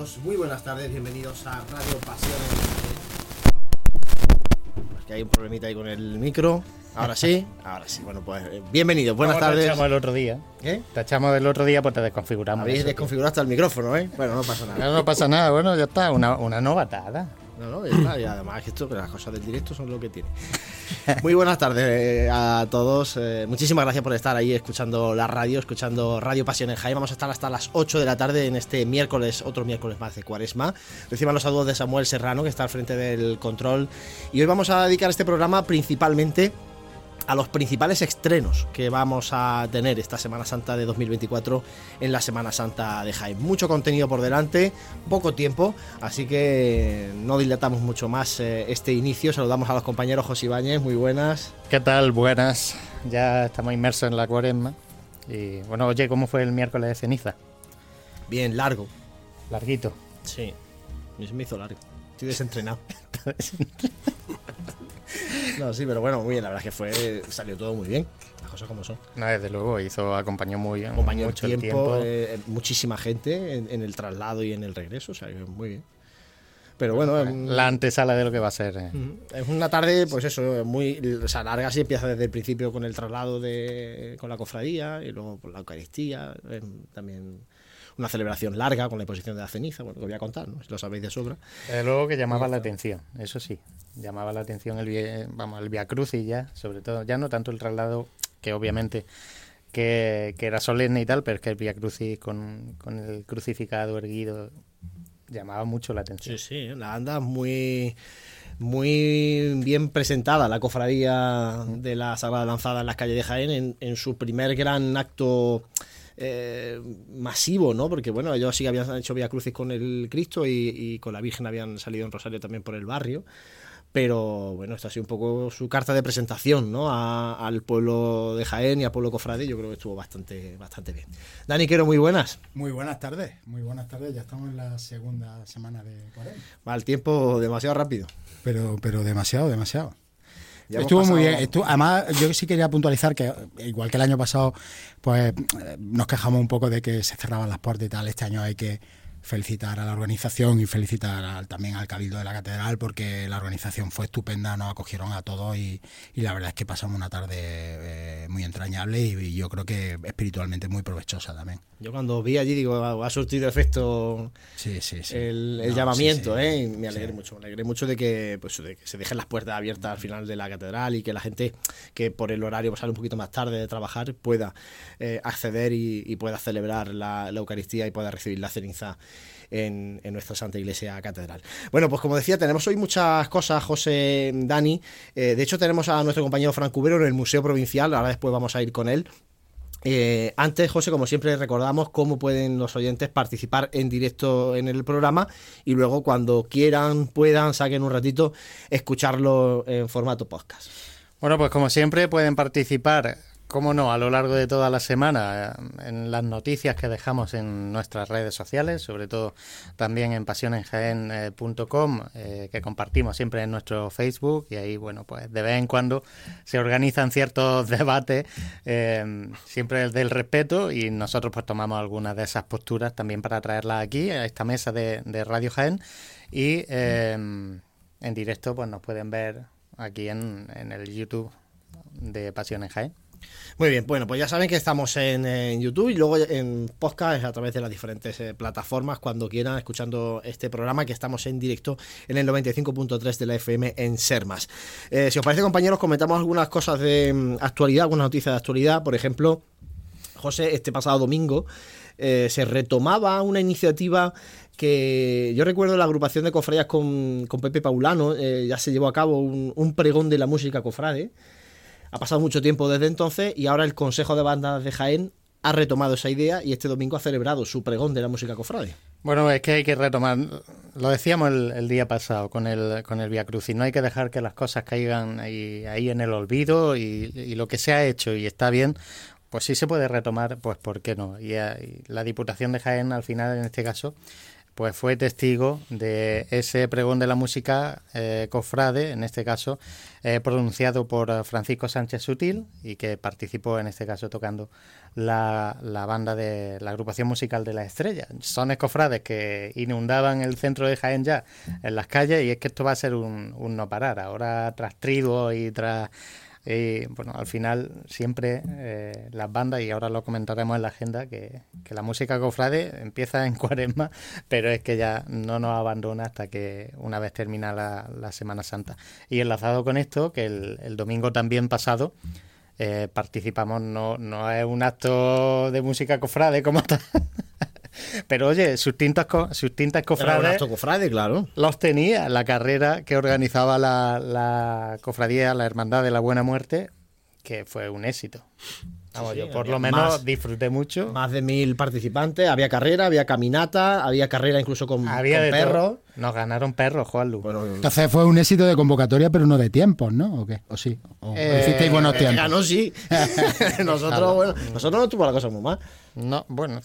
todos, muy buenas tardes, bienvenidos a Radio Pasiones. Es que hay un problemita ahí con el micro. Ahora sí. Bueno, pues bienvenidos, buenas tardes. Te echamos el otro día. ¿Qué? Te echamos el otro día, pues te desconfiguramos. Habéis desconfigurado hasta el micrófono, ¿eh? Bueno, no pasa nada. No pasa nada, bueno, ya está, una novatada. No, ya está, y además que las cosas del directo son lo que tiene. Muy buenas tardes a todos, muchísimas gracias por estar ahí escuchando la radio, escuchando Radio Pasión en Jaén. Vamos a estar hasta las 8 de la tarde en este miércoles, otro miércoles más de Cuaresma. Reciban los saludos de Samuel Serrano, que está al frente del control, y hoy vamos a dedicar este programa principalmente a los principales estrenos que vamos a tener esta Semana Santa de 2024 en la Semana Santa de Jaén. Mucho contenido por delante, poco tiempo, así que no dilatamos mucho más este inicio. Saludamos a los compañeros. José Ibáñez, muy buenas. ¿Qué tal? Buenas. Ya estamos inmersos en la Cuaresma. Y bueno, oye, ¿cómo fue el miércoles de ceniza? Bien, largo. Larguito. Sí, me hizo largo. Estoy desentrenado. No, sí, pero bueno, muy bien, la verdad es que salió todo muy bien, las cosas como son. No, desde luego, acompañó muy bien. Acompañó mucho el tiempo. Muchísima gente en el traslado y en el regreso, o sea, muy bien. Pero bueno, la antesala de lo que va a ser. Es una tarde, pues eso, muy, o sea, larga. Sí, empieza desde el principio con el traslado con la cofradía y luego por la Eucaristía, también una celebración larga con la imposición de la ceniza, bueno, lo voy a contar, ¿no? Si lo sabéis de sobra. Luego que llamaba la atención, eso sí, llamaba la atención el Vía Crucis ya, sobre todo, ya no tanto el traslado, que obviamente que era solemne y tal, pero es que el Vía Crucis con el crucificado erguido llamaba mucho la atención. Sí, la anda muy bien presentada la cofradía de la Sagrada Lanzada en las calles de Jaén en su primer gran acto masivo, ¿no? Porque bueno, ellos sí que habían hecho Vía Crucis con el Cristo y con la Virgen habían salido en Rosario también por el barrio, pero bueno, esta ha sido un poco su carta de presentación, ¿no? Al pueblo de Jaén y al pueblo cofrade. Yo creo que estuvo bastante bien. Dani Quero, muy buenas. Muy buenas tardes, ya estamos en la segunda semana de Cuaresma. Va el tiempo demasiado rápido. Pero demasiado. Estuvo muy bien. Además, yo sí quería puntualizar que, igual que el año pasado, pues nos quejamos un poco de que se cerraban las puertas y tal. Este año hay que felicitar a la organización y felicitar también al Cabildo de la Catedral, porque la organización fue estupenda, nos acogieron a todos y la verdad es que pasamos una tarde muy entrañable y yo creo que espiritualmente muy provechosa también. Yo cuando vi allí digo, ha surtido efecto sí. el llamamiento, sí. Y me alegré mucho de que se dejen las puertas abiertas al final de la catedral y que la gente que por el horario sale un poquito más tarde de trabajar pueda acceder y pueda celebrar la Eucaristía y pueda recibir la ceniza en nuestra Santa Iglesia Catedral. Bueno, pues como decía, tenemos hoy muchas cosas, José, Dani. De hecho, tenemos a nuestro compañero Fran Cubero en el Museo Provincial. Ahora después vamos a ir con él. Antes, José, como siempre, recordamos cómo pueden los oyentes participar en directo en el programa y luego cuando puedan, saquen un ratito, escucharlo en formato podcast. Bueno, pues como siempre pueden participar, cómo no, a lo largo de toda la semana en las noticias que dejamos en nuestras redes sociales, sobre todo también en pasionenjaen.com, que compartimos siempre en nuestro Facebook, y ahí, bueno, pues de vez en cuando se organizan ciertos debates, siempre del respeto, y nosotros pues tomamos algunas de esas posturas también para traerlas aquí, a esta mesa de Radio Jaén, y en directo pues nos pueden ver aquí en el YouTube de Pasión en Jaén. Muy bien, bueno, pues ya saben que estamos en YouTube y luego en podcast a través de las diferentes plataformas cuando quieran, escuchando este programa, que estamos en directo en el 95.3 de la FM en Sermas. Si os parece, compañeros, comentamos algunas cosas de actualidad, algunas noticias de actualidad. Por ejemplo, José, este pasado domingo se retomaba una iniciativa que yo recuerdo la agrupación de cofradías con Pepe Paulano, ya se llevó a cabo un pregón de la música cofrade. Ha pasado mucho tiempo desde entonces y ahora el Consejo de Bandas de Jaén ha retomado esa idea y este domingo ha celebrado su pregón de la música cofrade. Bueno, es que hay que retomar, lo decíamos el día pasado con el Vía Crucis, no hay que dejar que las cosas caigan ahí en el olvido y lo que se ha hecho y está bien, pues sí se puede retomar, pues ¿por qué no? Y la Diputación de Jaén al final, en este caso, pues fue testigo de ese pregón de la música cofrade, en este caso pronunciado por Francisco Sánchez Sutil, y que participó en este caso tocando la banda de la agrupación musical de Las Estrellas. Sones cofrades que inundaban el centro de Jaén ya en las calles, y es que esto va a ser un no parar. Ahora tras triduos y tras... bueno, al final siempre las bandas, y ahora lo comentaremos en la agenda, que la música cofrade empieza en Cuaresma, pero es que ya no nos abandona hasta que una vez termina la Semana Santa. Y enlazado con esto, que el domingo también pasado participamos, no es un acto de música cofrade como tal, pero oye, sus tintas cofrades, un acto cofrade, claro, los tenía la carrera que organizaba la cofradía, la Hermandad de la Buena Muerte, que fue un éxito. Vamos, sí, yo por lo menos disfruté mucho. Más de 1000 participantes, había carrera, había caminata, había carrera incluso con perros. Nos ganaron perros, Juanlu. Bueno, entonces fue un éxito de convocatoria, pero no de tiempos, ¿no? ¿O qué? ¿O sí? ¿O hicisteis buenos tiempos? Ganó, sí. Nosotros, bueno, nosotros no tuvo la cosa muy mal. No, bueno.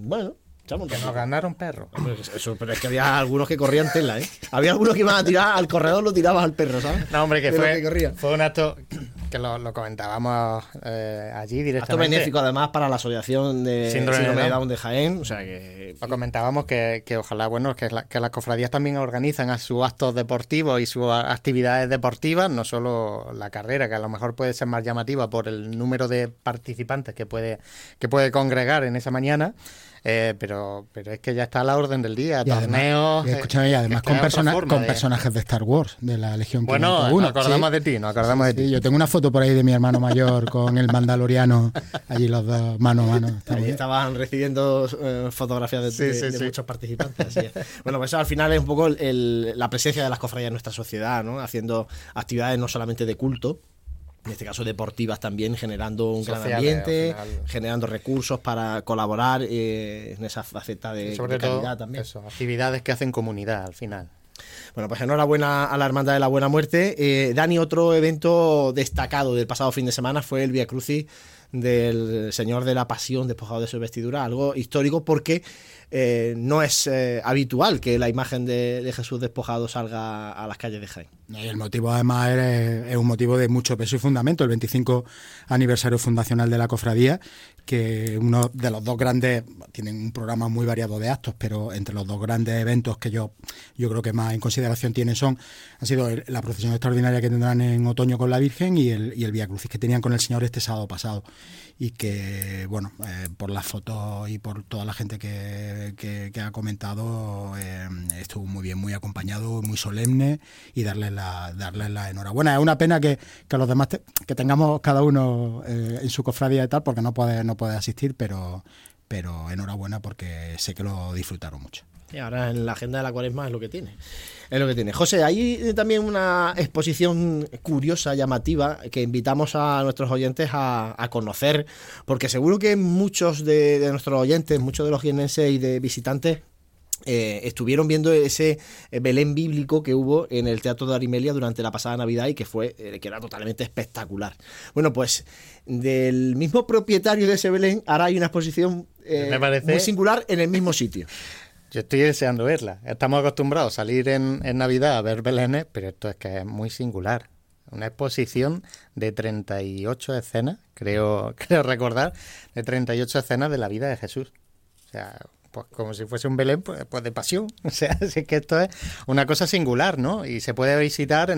Que nos ganaron perros. Pero es que había algunos que corrían tela, ¿eh? Había algunos que iban a tirar al corredor, lo tirabas al perro, ¿sabes? No, hombre, que fue un acto que lo comentábamos allí directamente. Acto benéfico, además, para la Asociación de Síndrome de Down de Jaén. O sea que... Lo comentábamos que ojalá, bueno, que las cofradías también organizan a sus actos deportivos y sus actividades deportivas, no solo la carrera, que a lo mejor puede ser más llamativa por el número de participantes que puede congregar en esa mañana. Pero es que ya está a la orden del día, y torneos. Escúchame, y además con personajes de Star Wars, de la Legión 501. Bueno, nos acordamos de ti. Yo tengo una foto por ahí de mi hermano mayor con el Mandaloriano, allí los dos mano a mano. Allí estaban recibiendo fotografías de muchos participantes. Así es. Bueno, pues eso al final es un poco la presencia de las cofradías en nuestra sociedad, ¿no? Haciendo actividades no solamente de culto, en este caso deportivas también, generando un gran ambiente, generando recursos para colaborar en esa faceta de calidad también. Eso, actividades que hacen comunidad al final. Bueno, pues enhorabuena a la Hermandad de la Buena Muerte. Dani, otro evento destacado del pasado fin de semana fue el Vía Crucis del Señor de la Pasión despojado de su vestidura, algo histórico porque no es habitual que la imagen de Jesús despojado salga a las calles de Jaén. Y el motivo además es un motivo de mucho peso y fundamento, el 25 aniversario fundacional de la cofradía, que uno de los dos grandes, tienen un programa muy variado de actos, pero entre los dos grandes eventos que yo creo que más en consideración tienen han sido la procesión extraordinaria que tendrán en otoño con la Virgen y el Vía Crucis que tenían con el Señor este sábado pasado, y que, bueno, por las fotos y por toda la gente que ha comentado, estuvo muy bien, muy acompañado, muy solemne, y darles la enhorabuena. Es una pena que los demás que tengamos cada uno en su cofradía y tal, porque no puede asistir, pero enhorabuena porque sé que lo disfrutaron mucho. Y ahora en la agenda de la Cuaresma es lo que tiene. José, hay también una exposición curiosa, llamativa, que invitamos a nuestros oyentes a conocer, porque seguro que muchos de nuestros oyentes, muchos de los jiennenses y de visitantes, estuvieron viendo ese Belén bíblico que hubo en el Teatro de Arimelia durante la pasada Navidad y que era totalmente espectacular. Bueno, pues del mismo propietario de ese Belén, ahora hay una exposición muy singular en el mismo sitio. Yo estoy deseando verla. Estamos acostumbrados a salir en Navidad a ver Belénes, pero esto es que es muy singular. Una exposición de 38 escenas, creo recordar, de 38 escenas de la vida de Jesús. O sea, pues como si fuese un Belén, pues de pasión. O sea, es que esto es una cosa singular, ¿no? Y se puede visitar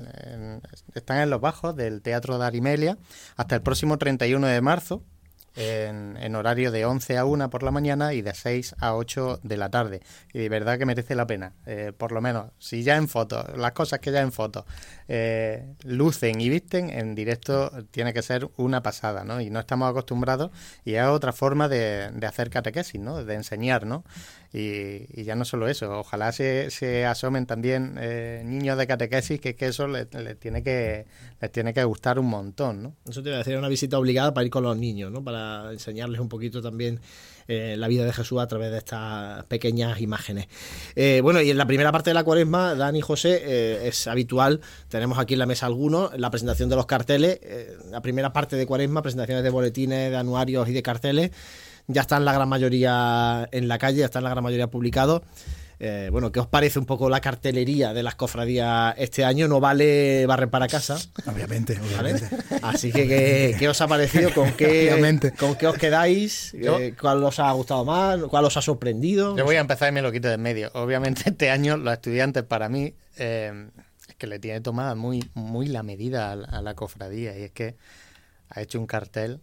están en los bajos del Teatro de Arimelia hasta el próximo 31 de marzo. En horario de 11 a 1 por la mañana y de 6 a 8 de la tarde. Y de verdad que merece la pena. Por lo menos, si ya en fotos, las cosas que ya en fotos lucen y visten, en directo tiene que ser una pasada, ¿no? Y no estamos acostumbrados, y es otra forma de hacer catequesis, ¿no? De enseñar, ¿no? Y ya no solo eso, ojalá se asomen también niños de catequesis, que eso les tiene que gustar un montón, ¿no? Eso te iba a decir, una visita obligada para ir con los niños, ¿no? Para enseñarles un poquito también la vida de Jesús a través de estas pequeñas imágenes. Bueno, y en la primera parte de la Cuaresma, Dani y José, es habitual, tenemos aquí en la mesa algunos, la presentación de los carteles, la primera parte de Cuaresma, presentaciones de boletines, de anuarios y de carteles. Ya están la gran mayoría en la calle, ya están la gran mayoría publicados. bueno, ¿qué os parece un poco la cartelería de las cofradías este año? No vale barrer para casa. Obviamente. Así que, ¿qué os ha parecido? ¿Con qué os quedáis? ¿Cuál os ha gustado más? ¿Cuál os ha sorprendido? Yo voy a empezar y me lo quito de en medio. Obviamente este año los estudiantes para mí es que le tiene tomada muy, muy la medida a la cofradía, y es que ha hecho un cartel...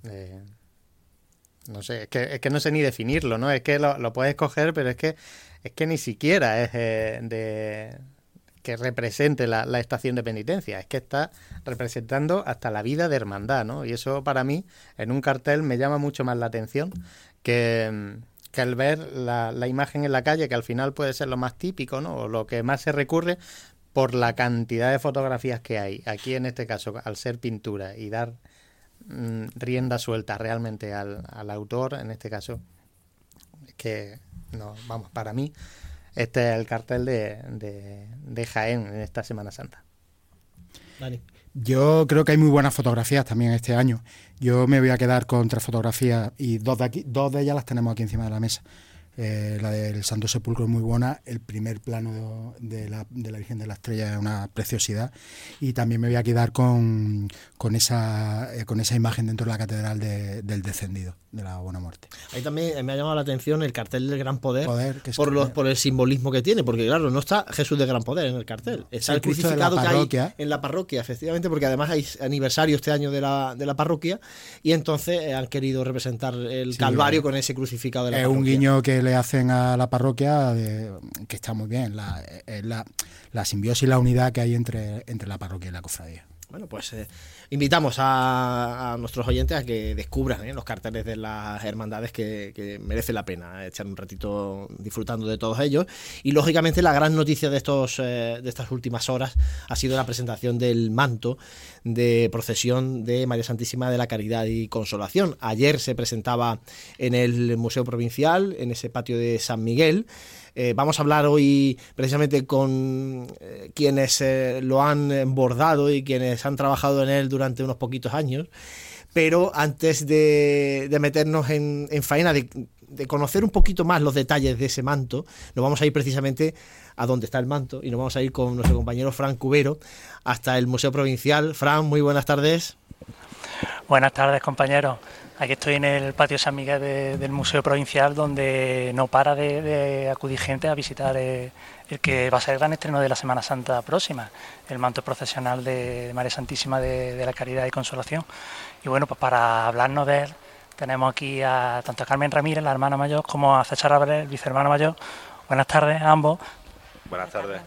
no sé, es que no sé ni definirlo, ¿no? Es que lo puedes coger, pero es que ni siquiera es que represente la estación de penitencia, es que está representando hasta la vida de hermandad, ¿no? Y eso para mí, en un cartel, me llama mucho más la atención que el ver la imagen en la calle, que al final puede ser lo más típico, ¿no? O lo que más se recurre por la cantidad de fotografías que hay. Aquí, en este caso, al ser pintura y dar rienda suelta realmente al autor, en este caso, que no, vamos, para mí este es el cartel de Jaén en esta Semana Santa. Dani. Yo creo que hay muy buenas fotografías también este año. Yo me voy a quedar con 3 fotografías y dos de ellas las tenemos aquí encima de la mesa. La del Santo Sepulcro es muy buena, el primer plano de la Virgen de la Estrella es una preciosidad, y también me voy a quedar con esa imagen dentro de la catedral del descendido, de la Buena Muerte. Ahí también me ha llamado la atención el cartel del Gran Poder por el simbolismo que tiene, porque claro, no está Jesús del Gran Poder en el cartel, está el crucificado que hay en la parroquia, efectivamente, porque además hay aniversario este año de la parroquia, y entonces han querido representar el Calvario con ese crucificado de la parroquia. Es un guiño que le hacen a la parroquia que está muy bien, la simbiosis y la unidad que hay entre la parroquia y la cofradía. Bueno, pues invitamos a nuestros oyentes a que descubran los carteles de las hermandades, que merece la pena echar un ratito disfrutando de todos ellos. Y lógicamente la gran noticia de estas últimas horas ha sido la presentación del manto de procesión de María Santísima de la Caridad y Consolación. Ayer se presentaba en el Museo Provincial, en ese patio de San Miguel. Vamos a hablar hoy precisamente con quienes lo han bordado y quienes han trabajado en él durante unos poquitos años, pero antes de meternos en faena, de conocer un poquito más los detalles de ese manto, nos vamos a ir precisamente a donde está el manto y nos vamos a ir con nuestro compañero Fran Cubero hasta el Museo Provincial. Fran, muy buenas tardes. Buenas tardes, compañeros. Aquí estoy en el patio San Miguel del Museo Provincial, donde no para de acudir gente a visitar el que va a ser el gran estreno de la Semana Santa próxima, el manto procesional de María Santísima de la Caridad y Consolación. Y bueno, pues para hablarnos de él, tenemos aquí tanto a Carmen Ramírez, la hermana mayor, como a César Álvarez, el vicehermano mayor. Buenas tardes a ambos. Buenas tardes.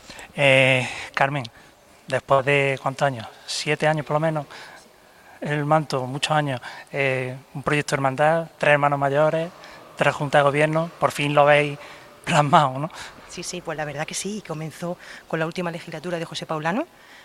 Carmen, después de ¿cuántos años? 7 años por lo menos. El manto, muchos años, un proyecto de hermandad, 3 hermanos mayores, 3 juntas de gobierno, por fin lo veis plasmado, ¿no? Sí, pues la verdad que sí, comenzó con la última legislatura de José Paulano,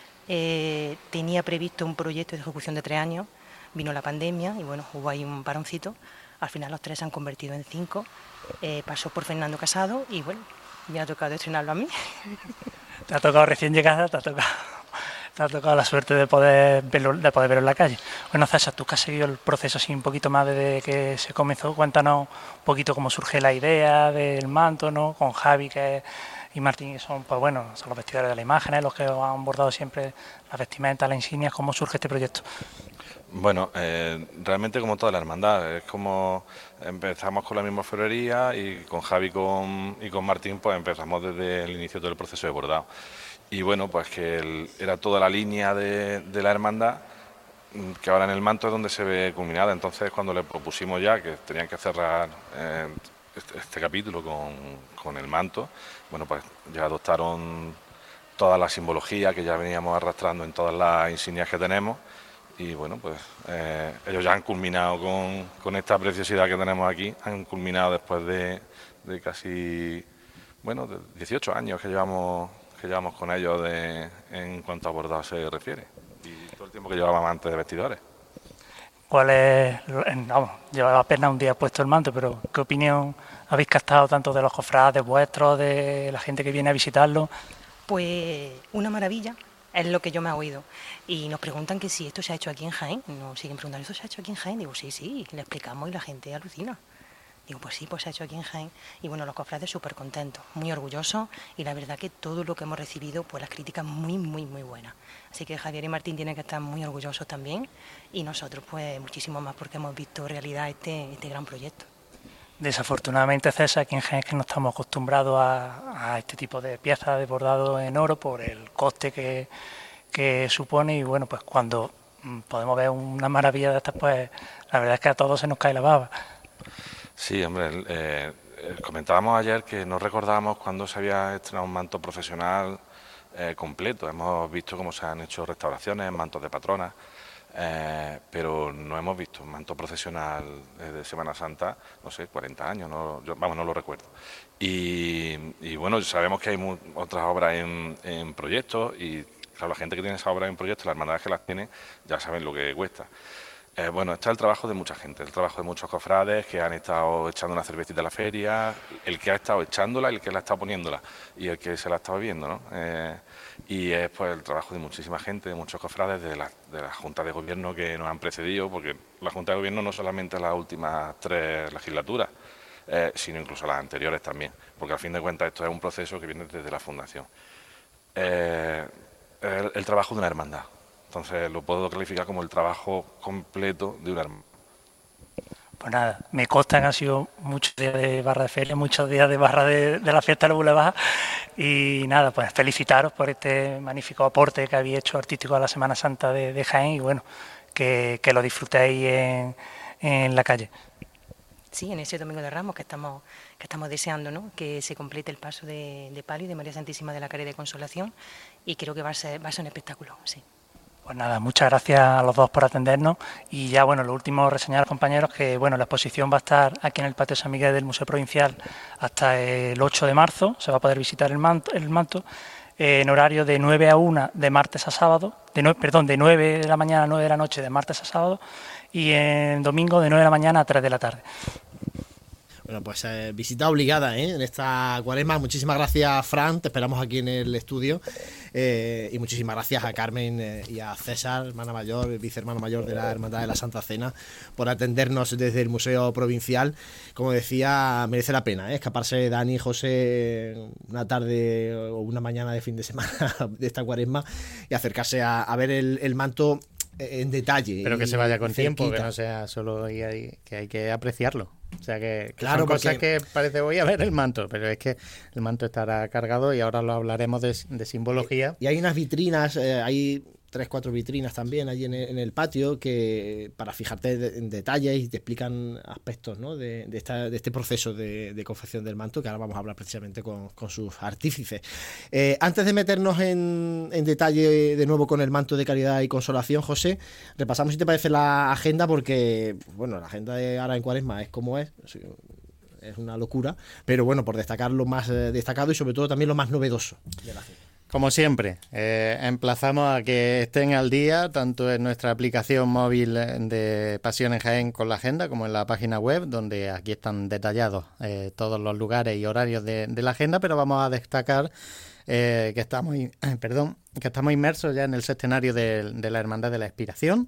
tenía previsto un proyecto de ejecución de 3 años, vino la pandemia y bueno, hubo ahí un paroncito, al final los 3 se han convertido en 5, pasó por Fernando Casado y bueno, me ha tocado estrenarlo a mí. Te ha tocado recién llegada, te ha tocado la suerte de poder verlo en la calle. Bueno, César, tú que has seguido el proceso así un poquito más desde que se comenzó, cuéntanos un poquito cómo surge la idea del manto, ¿no? Con Javi y Martín, que son, pues bueno, son los vestidores de las imágenes, los que han bordado siempre las vestimentas, las insignias. ¿Cómo surge este proyecto? Bueno, realmente como toda la hermandad, es como empezamos con la misma florería y con Javi y con Martín pues empezamos desde el inicio del proceso de bordado. Y bueno, pues que era toda la línea de la hermandad, que ahora en el manto es donde se ve culminada. Entonces, cuando le propusimos ya que tenían que cerrar este capítulo con el manto, bueno, pues ya adoptaron toda la simbología que ya veníamos arrastrando en todas las insignias que tenemos. Y bueno, pues ellos ya han culminado con esta preciosidad que tenemos aquí, han culminado después de casi, bueno, de 18 años que llevamos con ellos en cuanto a bordado se refiere, y todo el tiempo que llevábamos antes de vestidores. ¿Cuál es? Vamos, llevaba apenas un día puesto el manto, pero ¿qué opinión habéis captado tanto de los cofrades vuestros, de la gente que viene a visitarlo? Pues una maravilla, es lo que yo me he oído. Y nos preguntan que si esto se ha hecho aquí en Jaén, nos siguen preguntando, ¿esto se ha hecho aquí en Jaén? Digo, sí, le explicamos y la gente alucina. Digo, pues sí, pues se ha hecho aquí en Jaén. Y bueno, los cofrades súper contentos, muy orgullosos, y la verdad que todo lo que hemos recibido, pues las críticas muy, muy, muy buenas. Así que Javier y Martín tienen que estar muy orgullosos también, y nosotros pues muchísimo más, porque hemos visto realidad este gran proyecto. Desafortunadamente, César, aquí en Jaén es que no estamos acostumbrados a este tipo de piezas de bordado en oro por el coste que supone, y bueno, pues cuando podemos ver una maravilla de estas, pues la verdad es que a todos se nos cae la baba. Sí, hombre, comentábamos ayer que no recordábamos cuándo se había estrenado un manto profesional completo. Hemos visto cómo se han hecho restauraciones, mantos de patronas, pero no hemos visto un manto profesional de Semana Santa, no sé, 40 años, no lo recuerdo. Y bueno, sabemos que hay otras obras en proyectos, y claro, la gente que tiene esas obras en proyectos, las hermandades que las tienen, ya saben lo que cuesta. Bueno, está el trabajo de mucha gente, el trabajo de muchos cofrades que han estado echando una cervecita a la feria, el que ha estado echándola, el que la ha estado poniéndola y el que se la ha estado bebiendo, ¿no? Y es pues el trabajo de muchísima gente, de muchos cofrades, de la Junta de Gobierno que nos han precedido, porque la Junta de Gobierno no solamente las últimas 3 legislaturas, sino incluso las anteriores también, porque al fin de cuentas esto es un proceso que viene desde la Fundación. El trabajo de una hermandad. Entonces lo puedo calificar como el trabajo completo de una hermandad. Pues nada, me consta que han sido muchos días de barra de feria, muchos días de barra de la fiesta de los Boulevard, y nada, pues felicitaros por este magnífico aporte que habéis hecho artístico a la Semana Santa de Jaén, y bueno, que lo disfrutéis en la calle. Sí, en ese Domingo de Ramos que estamos deseando, ¿no?, que se complete el paso de palio de María Santísima de la Caridad de Consolación, y creo que va a ser un espectáculo, sí. Pues nada, muchas gracias a los dos por atendernos, y ya bueno, lo último, reseñar a los compañeros que bueno, la exposición va a estar aquí en el Patio San Miguel del Museo Provincial hasta el 8 de marzo, se va a poder visitar el manto en horario de 9 a 1 de martes a sábado, de 9 de la mañana a 9 de la noche de martes a sábado, y en domingo de 9 de la mañana a 3 de la tarde. Bueno, pues visita obligada en esta cuaresma. Muchísimas gracias, Fran, te esperamos aquí en el estudio, y muchísimas gracias a Carmen y a César, hermana mayor, vicehermano mayor de la Hermandad de la Santa Cena, por atendernos desde el Museo Provincial. Como decía, merece la pena escaparse Dani, José, una tarde o una mañana de fin de semana de esta cuaresma y acercarse a ver el manto en detalle. Pero que se vaya con tiempo, que no sea solo ahí, que hay que apreciarlo. O sea que claro, son cosas que parece voy a ver el manto, pero es que el manto estará cargado, y ahora lo hablaremos de simbología. Y hay unas vitrinas, hay 3-4 vitrinas también allí en el patio, que para fijarte en detalles y te explican aspectos, ¿no?, de este proceso de confección del manto, que ahora vamos a hablar precisamente con sus artífices. Antes de meternos en detalle de nuevo con el manto de Caridad y Consolación, José, repasamos, si te parece, la agenda, porque bueno, la agenda de ahora en Cuaresma es como es una locura, pero bueno, por destacar lo más destacado y sobre todo también lo más novedoso de la agenda. Como siempre, emplazamos a que estén al día tanto en nuestra aplicación móvil de Pasión en Jaén con la agenda, como en la página web, donde aquí están detallados todos los lugares y horarios de la agenda, pero vamos a destacar que estamos inmersos ya en el sextenario de la Hermandad de la Expiración,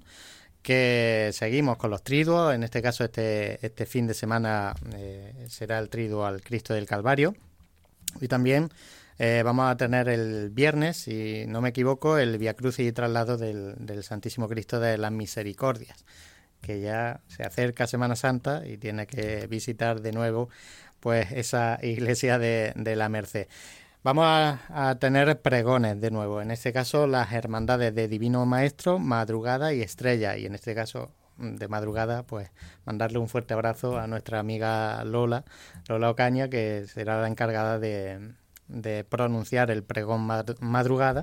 que seguimos con los triduos. En este caso este fin de semana será el triduo al Cristo del Calvario, y también vamos a tener el viernes, si no me equivoco, el Viacrucis y traslado del Santísimo Cristo de las Misericordias, que ya se acerca Semana Santa y tiene que visitar de nuevo pues esa iglesia de la Merced. Vamos a tener pregones de nuevo, en este caso las hermandades de Divino Maestro, Madrugada y Estrella, y en este caso de madrugada, pues mandarle un fuerte abrazo a nuestra amiga Lola Ocaña, que será la encargada de pronunciar el pregón madrugada,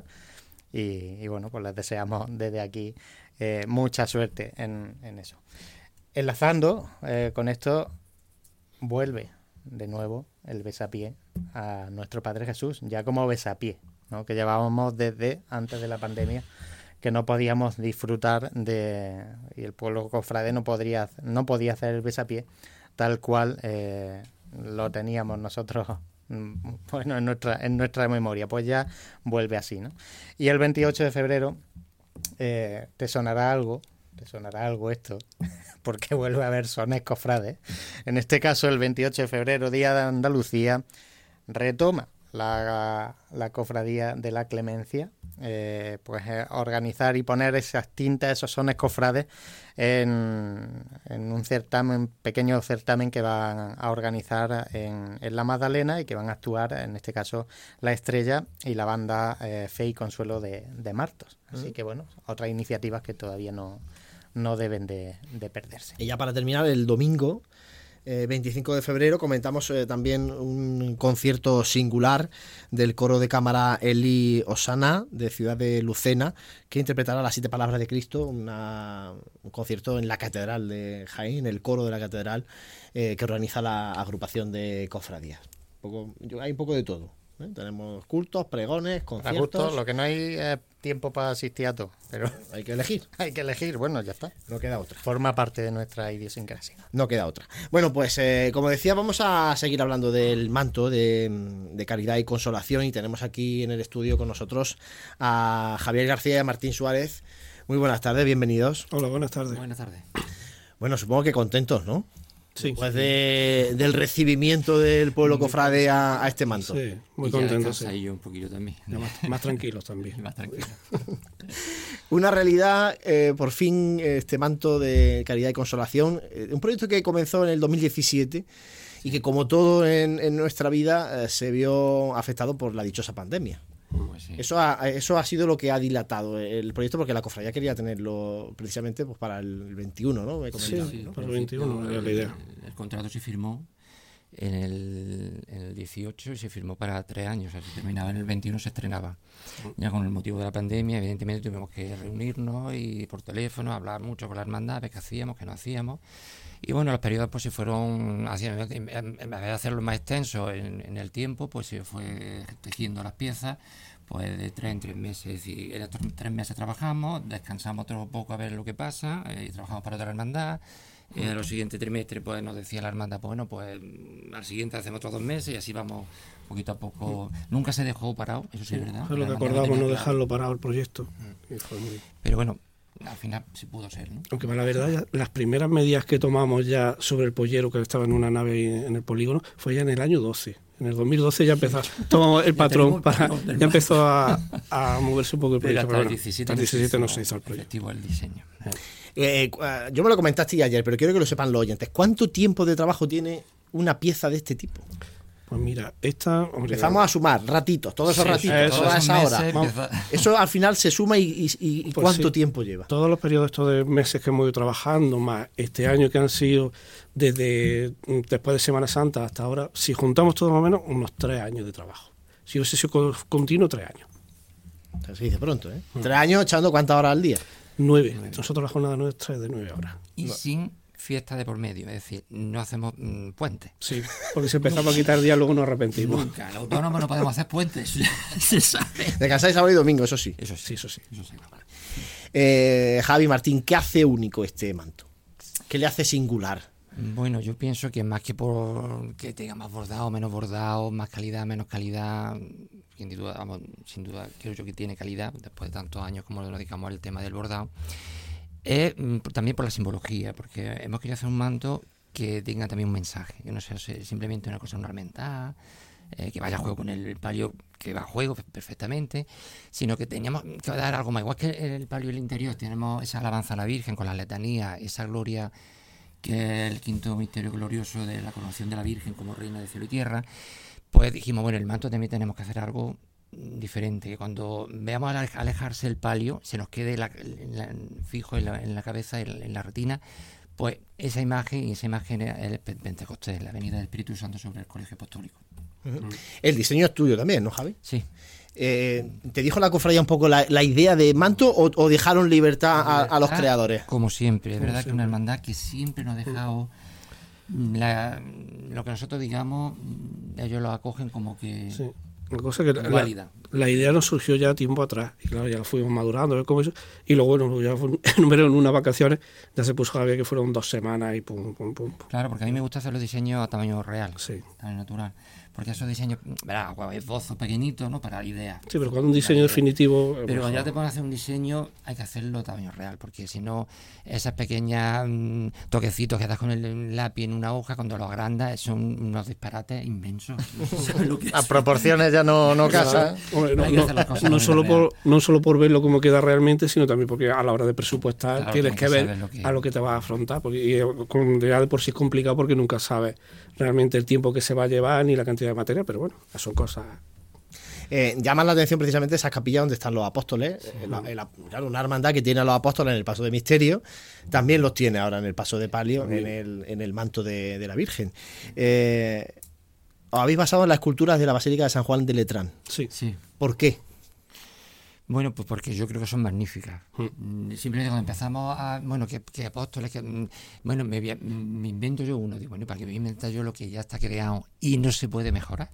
y bueno, pues les deseamos desde aquí mucha suerte en eso. Enlazando con esto, vuelve de nuevo el besapié a nuestro Padre Jesús, ya como besapié, ¿no?, que llevábamos desde antes de la pandemia, que no podíamos disfrutar y el pueblo cofrade no podía hacer el besapié tal cual lo teníamos nosotros, bueno, en nuestra memoria. Pues ya vuelve así, ¿no? Y el 28 de febrero te sonará algo, Te sonará algo esto, porque vuelve a haber sones cofrades. En este caso, el 28 de febrero, Día de Andalucía, retoma la cofradía de la Clemencia, organizar y poner esas tintas, esos sones cofrades en un certamen, pequeño certamen que van a organizar en la Magdalena y que van a actuar, en este caso, La Estrella y la banda Fe y Consuelo de Martos. Así que, bueno, otras iniciativas que todavía no deben de perderse. Y ya para terminar, el domingo 25 de febrero comentamos también un concierto singular del coro de cámara Eli Osana de Ciudad de Lucena, que interpretará las 7 palabras de Cristo, un concierto en la Catedral de Jaén, el coro de la Catedral, que organiza la agrupación de cofradías. Hay un poco de todo, ¿eh? Tenemos cultos, pregones, conciertos. Lo que no hay es tiempo para asistir a todo, pero hay que elegir. Hay que elegir, bueno, ya está. No queda otra. Forma parte de nuestra idiosincrasia. No queda otra. Bueno, pues como decía, vamos a seguir hablando del manto de caridad y consolación, y tenemos aquí en el estudio con nosotros a Javier García y a Martín Suárez. Muy buenas tardes, bienvenidos. Hola, buenas tardes. Buenas tardes. Bueno, supongo que contentos, ¿no? Sí. Después del recibimiento del pueblo cofrade a este manto. Sí, muy contentos. Sí. Yo un poquito también. Más tranquilos también. Más tranquilos. Una realidad, por fin, este manto de caridad y consolación, un proyecto que comenzó en el 2017 y que, como todo en nuestra vida, se vio afectado por la dichosa pandemia. Pues sí. Eso ha sido lo que ha dilatado el proyecto, porque la cofradía quería tenerlo precisamente pues para el 21, ¿no? Sí, para el 21 era la idea. El contrato se firmó en el 18 y se firmó para 3 años. O sea, se terminaba en el 21, se estrenaba. Ya con el motivo de la pandemia, evidentemente tuvimos que reunirnos y por teléfono, hablar mucho con la hermandad, ver qué hacíamos, qué no hacíamos. Y bueno, los periodos pues se fueron haciendo, en vez de hacerlo más extenso en el tiempo, pues se fue tejiendo las piezas pues de 3 en 3 meses. Y en estos 3 meses trabajamos, descansamos otro poco a ver lo que pasa, y trabajamos para otra hermandad. En los siguientes trimestres pues nos decía la hermandad, pues bueno, pues al siguiente hacemos otros 2 meses y así vamos poquito a poco. Nunca se dejó parado, eso sí es verdad. Es lo que acordamos, no dejarlo parado el proyecto. Y fue muy... Pero bueno, al final sí pudo ser, ¿no? Aunque para la verdad, ya, las primeras medidas que tomamos ya sobre el pollero que estaba en una nave en el polígono fue ya en el año 12. En el 2012 ya empezó, tomamos el patrón, ya empezó a moverse un poco el proyecto. Pero hasta el 17 no se hizo el proyecto. Efectivo el diseño. Yo me lo comentaste ayer, pero quiero que lo sepan los oyentes. ¿Cuánto tiempo de trabajo tiene una pieza de este tipo? Pues mira, esta... Empezamos a sumar ratitos, todos esos ratitos, toda esa hora. Eso al final se suma y pues ¿cuánto sí, tiempo lleva? Todos los periodos estos de meses que hemos ido trabajando, más este año que han sido desde después de Semana Santa hasta ahora, si juntamos todo más o menos, unos 3 años de trabajo. Si hubiese sido continuo, 3 años. Se dice pronto, ¿eh? 3 años echando ¿cuántas horas al día? 9. Nosotros la jornada nuestra es de 9 horas. Y sin fiesta de por medio, es decir, no hacemos puentes. Sí, porque si empezamos a quitar días luego nos arrepentimos. Nunca, el autónomo no podemos hacer puentes, se sabe. Descansáis sábado y domingo, eso sí. Eso sí. Javi, Martín, ¿qué hace único este manto? ¿Qué le hace singular? Bueno, yo pienso que más que por que tenga más bordado, menos bordado, más calidad, menos calidad, sin duda creo yo que tiene calidad, después de tantos años como nos dedicamos al tema del bordado, también por la simbología, porque hemos querido hacer un manto que tenga también un mensaje, que no sea simplemente una cosa ornamental, que vaya a juego con el palio, que va a juego perfectamente, sino que teníamos que dar algo más. Igual que el palio del interior, tenemos esa alabanza a la Virgen con la letanía, esa gloria que es el quinto misterio glorioso de la coronación de la Virgen como reina de cielo y tierra. Pues dijimos, bueno, el manto también tenemos que hacer algo diferente, que cuando veamos alejarse el palio, se nos quede fijo en la cabeza, en la retina, pues esa imagen es el Pentecostés, la venida del Espíritu Santo sobre el colegio apostólico. El diseño es tuyo también, ¿no, Javi? Sí. ¿Te dijo la cofradía un poco la idea de manto o dejaron libertad a los creadores? Como siempre, es verdad que una hermandad que siempre nos ha dejado lo que nosotros digamos, ellos lo acogen como que... Sí. La cosa que válida. La idea nos surgió ya tiempo atrás y claro, ya la fuimos madurando, a ver cómo eso, y luego bueno, ya en unas vacaciones ya se puso a ver que fueron 2 semanas y pum. Claro, porque a mí me gusta hacer los diseños a tamaño real, sí, tamaño natural, porque esos diseños, verás, esbozos pequeñitos, ¿no? Para ideas. Sí, pero cuando un diseño definitivo... Pero cuando ya te pones a hacer un diseño, hay que hacerlo tamaño real, porque si no, esas pequeñas toquecitos que das con el lápiz en una hoja, cuando lo agrandas, son unos disparates inmensos. Las proporciones ya no casan. No solo por verlo cómo queda realmente, sino también porque a la hora de presupuestar, claro, tienes que ver a lo que te vas a afrontar, porque ya de por sí es complicado porque nunca sabes realmente el tiempo que se va a llevar ni la cantidad de material, pero bueno, son cosas... llaman la atención precisamente esas capillas donde están los apóstoles. Claro, una hermandad que tiene a los apóstoles en el paso de misterio, también los tiene ahora en el paso de palio, en el manto de la Virgen. ¿Os habéis basado en las esculturas de la Basílica de San Juan de Letrán? Sí. ¿Por qué? Bueno, pues porque yo creo que son magníficas. Simplemente cuando empezamos a... Bueno, que apóstoles... Bueno, me invento yo uno. Digo, bueno, ¿para qué me invento yo lo que ya está creado y no se puede mejorar?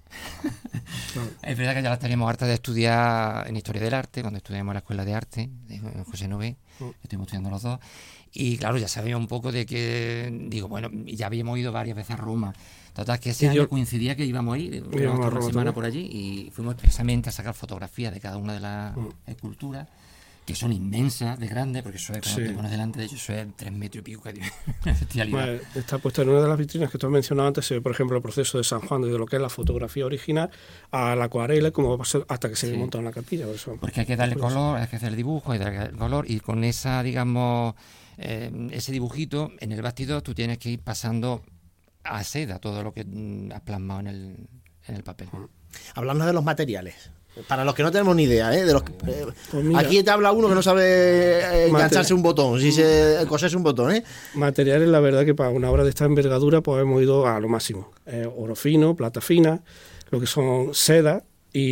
Es verdad que ya las teníamos hartas de estudiar en Historia del Arte, cuando estudiamos en la Escuela de Arte, en José Nové, estuvimos estudiando los dos. Y claro, ya sabíamos un poco de que... Digo, bueno, ya habíamos ido varias veces a Roma. Total, que ese año coincidía que íbamos a ir una semana por allí y fuimos precisamente a sacar fotografías de cada una de las esculturas, que son inmensas, de grandes, porque eso es cuando te pones delante de ellos, eso es 3 metros y pico, que bueno, está puesta en una de las vitrinas que tú has mencionado antes, se ve, por ejemplo, el proceso de San Juan, desde lo que es la fotografía original a la acuarela, como va a ser hasta que se monta en la capilla. Porque hay que darle color, hay que hacer el dibujo, hay que darle color, y con esa, digamos, ese dibujito, en el bastidor tú tienes que ir pasando a seda todo lo que has plasmado en el papel. Hablando de los materiales, para los que no tenemos ni idea, de los pues mira, aquí te habla uno que no sabe engancharse un botón, coserse un botón. Materiales, la verdad que para una obra de esta envergadura pues hemos ido a lo máximo. Oro fino, plata fina, lo que son seda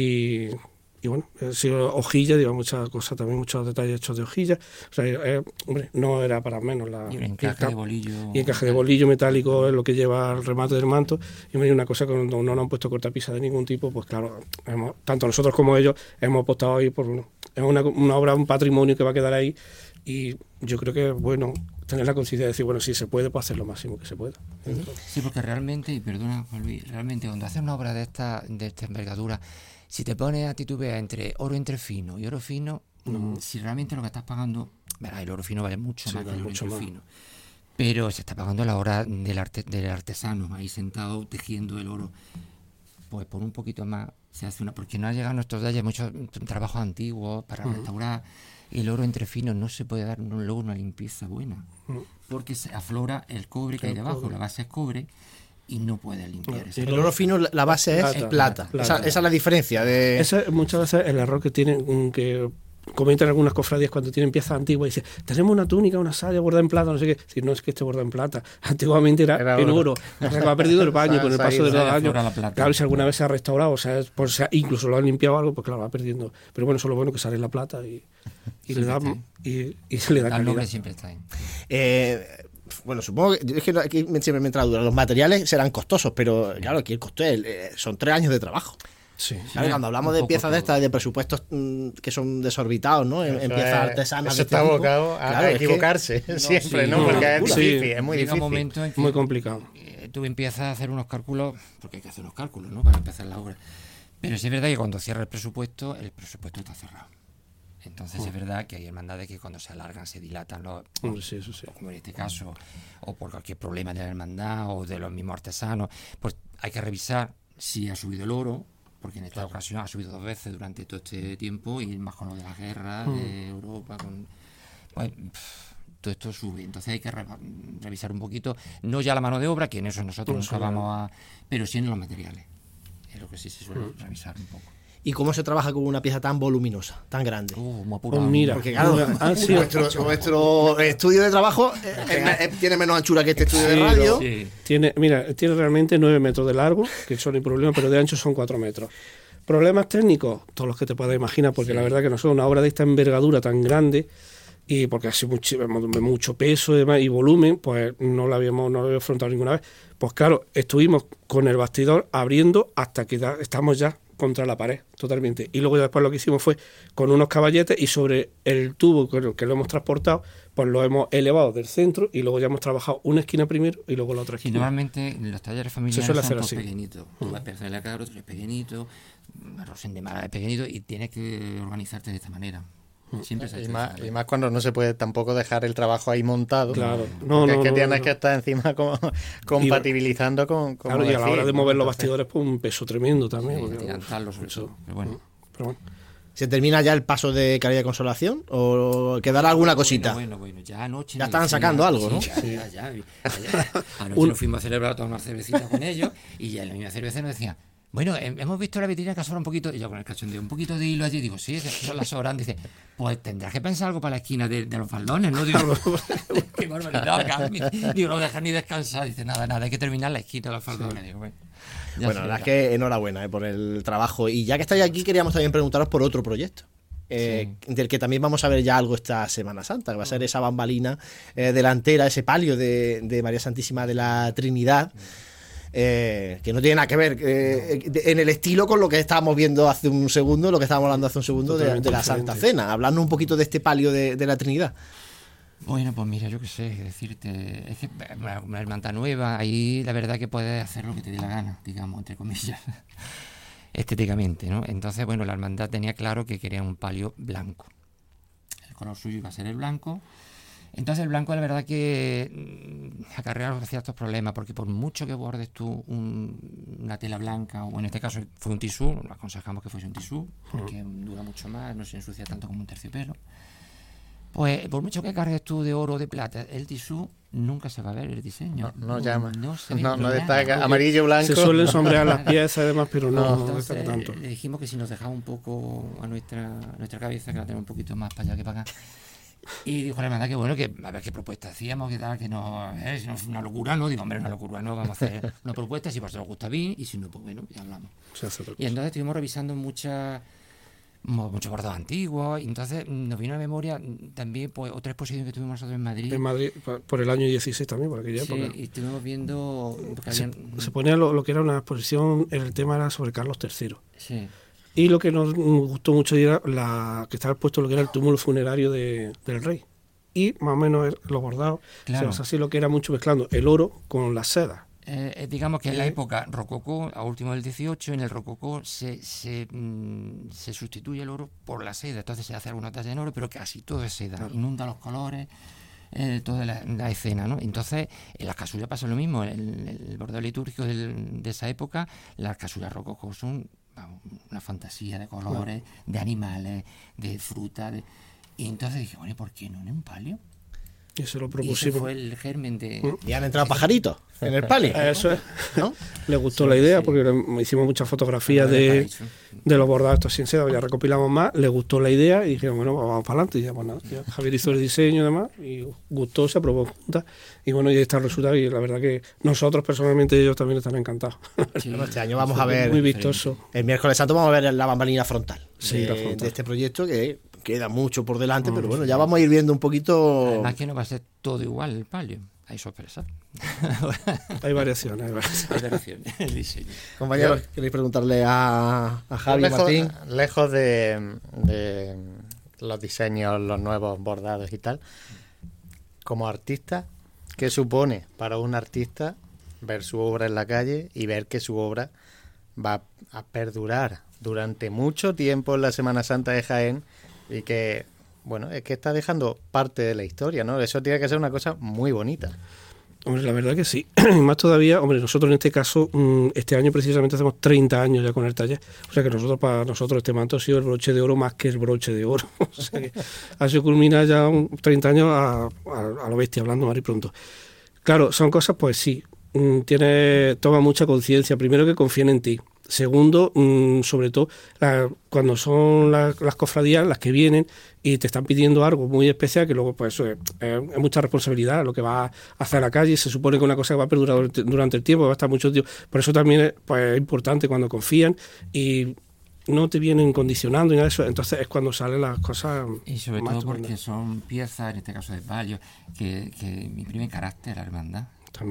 y bueno, hojilla, digo, muchas cosas también, muchos detalles hechos de hojilla. O sea, hombre, no era para menos y un encaje de bolillo. Y encaje de bolillo metálico es lo que lleva el remate del manto. Y una cosa que cuando no nos han puesto cortapisa de ningún tipo, pues claro, tanto nosotros como ellos hemos apostado ahí por es una obra, un patrimonio que va a quedar ahí. Y yo creo que es bueno tener la conciencia de decir, bueno, si se puede, pues hacer lo máximo que se pueda. Sí, porque realmente, y perdona Juan Luis, realmente cuando haces una obra de esta envergadura, si te pones a titubear entre oro entrefino y oro fino, si realmente lo que estás pagando, verás, el oro fino vale mucho más que el oro entrefino, pero se está pagando la hora del artesano ahí sentado tejiendo el oro, pues por un poquito más se hace porque no ha llegado a nuestros días muchos trabajos antiguos para restaurar. El oro entrefino no se puede dar luego una limpieza buena, porque se aflora el cobre que hay debajo, la base es cobre, y no puedes limpiar eso. El oro fino, la base es plata. Esa es la diferencia. Ese es muchas veces el error que tienen, que comentan algunas cofradías cuando tienen piezas antiguas y dicen, tenemos una túnica, una saya bordada en plata, no sé qué. Si no es que esté bordada en plata, antiguamente era en oro. O sea, que ha perdido el baño con el paso de los años. Claro, si alguna vez se ha restaurado, o sea, incluso lo han limpiado algo, pues claro, va perdiendo. Pero bueno, eso es lo bueno, que sale la plata y le da calidad. Siempre está ahí. Bueno, supongo que es que aquí siempre me entra duda. Los materiales serán costosos, pero claro, aquí el costo son 3 años de trabajo. Sí. Claro, cuando hablamos de piezas de estas, de presupuestos que son desorbitados, ¿no? En piezas artesanas. Eso está abocado a equivocarse siempre, ¿no? Porque es difícil, es muy difícil. Un momento en que muy complicado. Tú empiezas a hacer unos cálculos, porque hay que hacer unos cálculos, ¿no? Para empezar la obra. Pero sí es verdad que cuando cierra el presupuesto está cerrado. Entonces es verdad que hay hermandades que cuando se alargan se dilatan, sí. como en este caso, o por cualquier problema de la hermandad o de los mismos artesanos, pues hay que revisar si ha subido el oro, porque en esta ocasión ha subido 2 veces durante todo este tiempo, y más con lo de las guerras de Europa, pues todo esto sube. Entonces hay que revisar un poquito, no ya la mano de obra, que en eso nosotros nunca vamos a... pero sí en los materiales, es lo que sí se suele revisar un poco. ¿Y cómo se trabaja con una pieza tan voluminosa, tan grande? Mira, porque claro, nuestro estudio de trabajo tiene menos anchura que este estudio de radio. Sí. Tiene realmente 9 metros de largo, que son el problema, pero de ancho son 4 metros. Problemas técnicos, todos los que te puedas imaginar, porque la verdad que nosotros una obra de esta envergadura tan grande, y porque hace mucho peso y volumen, pues no lo habíamos afrontado ninguna vez. Pues claro, estuvimos con el bastidor abriendo hasta que estamos ya contra la pared, totalmente. Y luego después lo que hicimos fue con unos caballetes y sobre el tubo que lo hemos transportado, pues lo hemos elevado del centro y luego ya hemos trabajado una esquina primero y luego la otra esquina. Y normalmente los talleres familiares son todos pequeñitos. Tú vas a empezar a Cabro, tú eres pequeñito, Rosén de Málaga es pequeñito y tienes que organizarte de esta manera. Siempre se y más cuando no se puede tampoco dejar el trabajo ahí montado. Claro. Tienes que estar encima como compatibilizando con claro, y a la hora de mover los bastidores, pues un peso tremendo también. Levantarlo sobre todo. Pero bueno. ¿Se termina ya el paso de Caridad de Consolación o quedará alguna cosita? Bueno, ya anoche... Ya estaban sacando algo, ¿no? Sí, ya. Anoche nos fuimos a celebrar toda una cervecita con ellos y ya en la misma cerveza nos decían: bueno, hemos visto la vitrina que sobra un poquito, y yo con el cachondeo, un poquito de hilo allí, digo, sí, son las sobran, dice, pues tendrás que pensar algo para la esquina de los faldones, ¿no? Digo, qué barbaridad, Carmen. Digo, no dejas ni descansar, dice, nada, hay que terminar la esquina de los faldones. Digo, bueno, la verdad es que enhorabuena por el trabajo. Y ya que estáis aquí, queríamos también preguntaros por otro proyecto. Del que también vamos a ver ya algo esta Semana Santa, que va a ser esa bambalina delantera, ese palio de María Santísima de la Trinidad. Que no tiene nada que ver en el estilo con lo que estábamos viendo hace un segundo, lo que estábamos hablando hace un segundo de la Santa Cena, hablando un poquito de este palio de la Trinidad. Bueno, pues mira, yo qué sé, decirte, es que una hermandad nueva, ahí la verdad que puedes hacer lo que te dé la gana, digamos, entre comillas, estéticamente, ¿no? Entonces, bueno, la hermandad tenía claro que quería un palio blanco, el color suyo iba a ser el blanco. Entonces el blanco la verdad que acarrea ciertos problemas, porque por mucho que bordes tú una tela blanca, o en este caso fue un tisú, aconsejamos que fuese un tisú, porque dura mucho más, no se ensucia tanto como un terciopelo. Pues por mucho que cargues tú de oro o de plata, el tisú nunca se va a ver el diseño. No llama. No destaca. Amarillo, blanco. Se suelen sombrear las piezas y demás, pero no destaca tanto. Le dijimos que si nos dejaba un poco a nuestra cabeza, que la tenemos un poquito más para allá que para acá. Y dijo la hermandad que bueno, que a ver qué propuesta hacíamos, que tal, que no es una locura, no, digo, hombre, una locura, no, vamos a hacer una propuesta, si por eso os gusta bien, y si no, pues bueno, ya hablamos. Y entonces estuvimos revisando muchos bordados antiguos, y entonces nos vino a la memoria también pues otra exposición que tuvimos nosotros en Madrid. En Madrid, por el año 16 también, por aquella época. Y estuvimos viendo... Se ponía lo que era una exposición, el tema era sobre Carlos III. Sí. Y lo que nos gustó mucho era que estaba puesto lo que era el túmulo funerario del rey. Y más o menos los bordados, claro. O sea, así lo que era mucho mezclando el oro con la seda. Digamos que en la época rococó, a último del 18, en el rococó se sustituye el oro por la seda. Entonces se hace alguna talla en oro, pero casi todo es seda. Claro. Inunda los colores, toda la escena, ¿no? Entonces, en las casullas pasa lo mismo. El bordado litúrgico de esa época, las casullas rococó son una fantasía de colores, de animales, de fruta. Y entonces dije, bueno, ¿por qué no en un palio? Y se lo propusimos. Y ese fue el germen de... Y han entrado pajaritos en el palio. Eso es. ¿No? Le gustó la idea, porque hicimos muchas fotografías de los bordados estos sin seda, ya recopilamos más, le gustó la idea y dijeron, bueno, vamos para adelante. Y ya, bueno, Javier hizo el diseño y demás, y gustó, se aprobó juntas. Y bueno, ya está el resultado, y la verdad que nosotros personalmente, ellos también están encantados. Sí, bueno, este año vamos a ver... Muy vistoso. El miércoles santo vamos a ver la bambalina frontal, la frontal de este proyecto que... queda mucho por delante, pero bueno, ya vamos a ir viendo un poquito... Además que no va a ser todo igual el palio, hay sorpresas. Hay variaciones. El diseño. Compañeros, ¿queréis preguntarle a Javi, Martín? Lejos de los diseños, los nuevos bordados y tal, como artista, ¿qué supone para un artista ver su obra en la calle y ver que su obra va a perdurar durante mucho tiempo en la Semana Santa de Jaén? Y que, bueno, es que está dejando parte de la historia, ¿no? Eso tiene que ser una cosa muy bonita. Hombre, la verdad que sí. Más todavía, hombre, nosotros en este caso, este año precisamente hacemos 30 años ya con el taller. O sea que para nosotros este manto ha sido el broche de oro más que el broche de oro. O sea que así culmina ya 30 años a lo bestia, hablando mal y pronto. Claro, son cosas, pues sí, toma mucha conciencia. Primero, que confíen en ti. Segundo, sobre todo, cuando son las cofradías las que vienen y te están pidiendo algo muy especial, que luego pues eso es mucha responsabilidad lo que vas a hacer a la calle. Se supone que una cosa que va a perdurar durante el tiempo, va a estar mucho tiempo. Por eso también es importante cuando confían y no te vienen condicionando y nada de eso. Entonces es cuando salen las cosas. Y sobre todo porque son piezas, en este caso de palio, que imprimen carácter a la hermandad. También.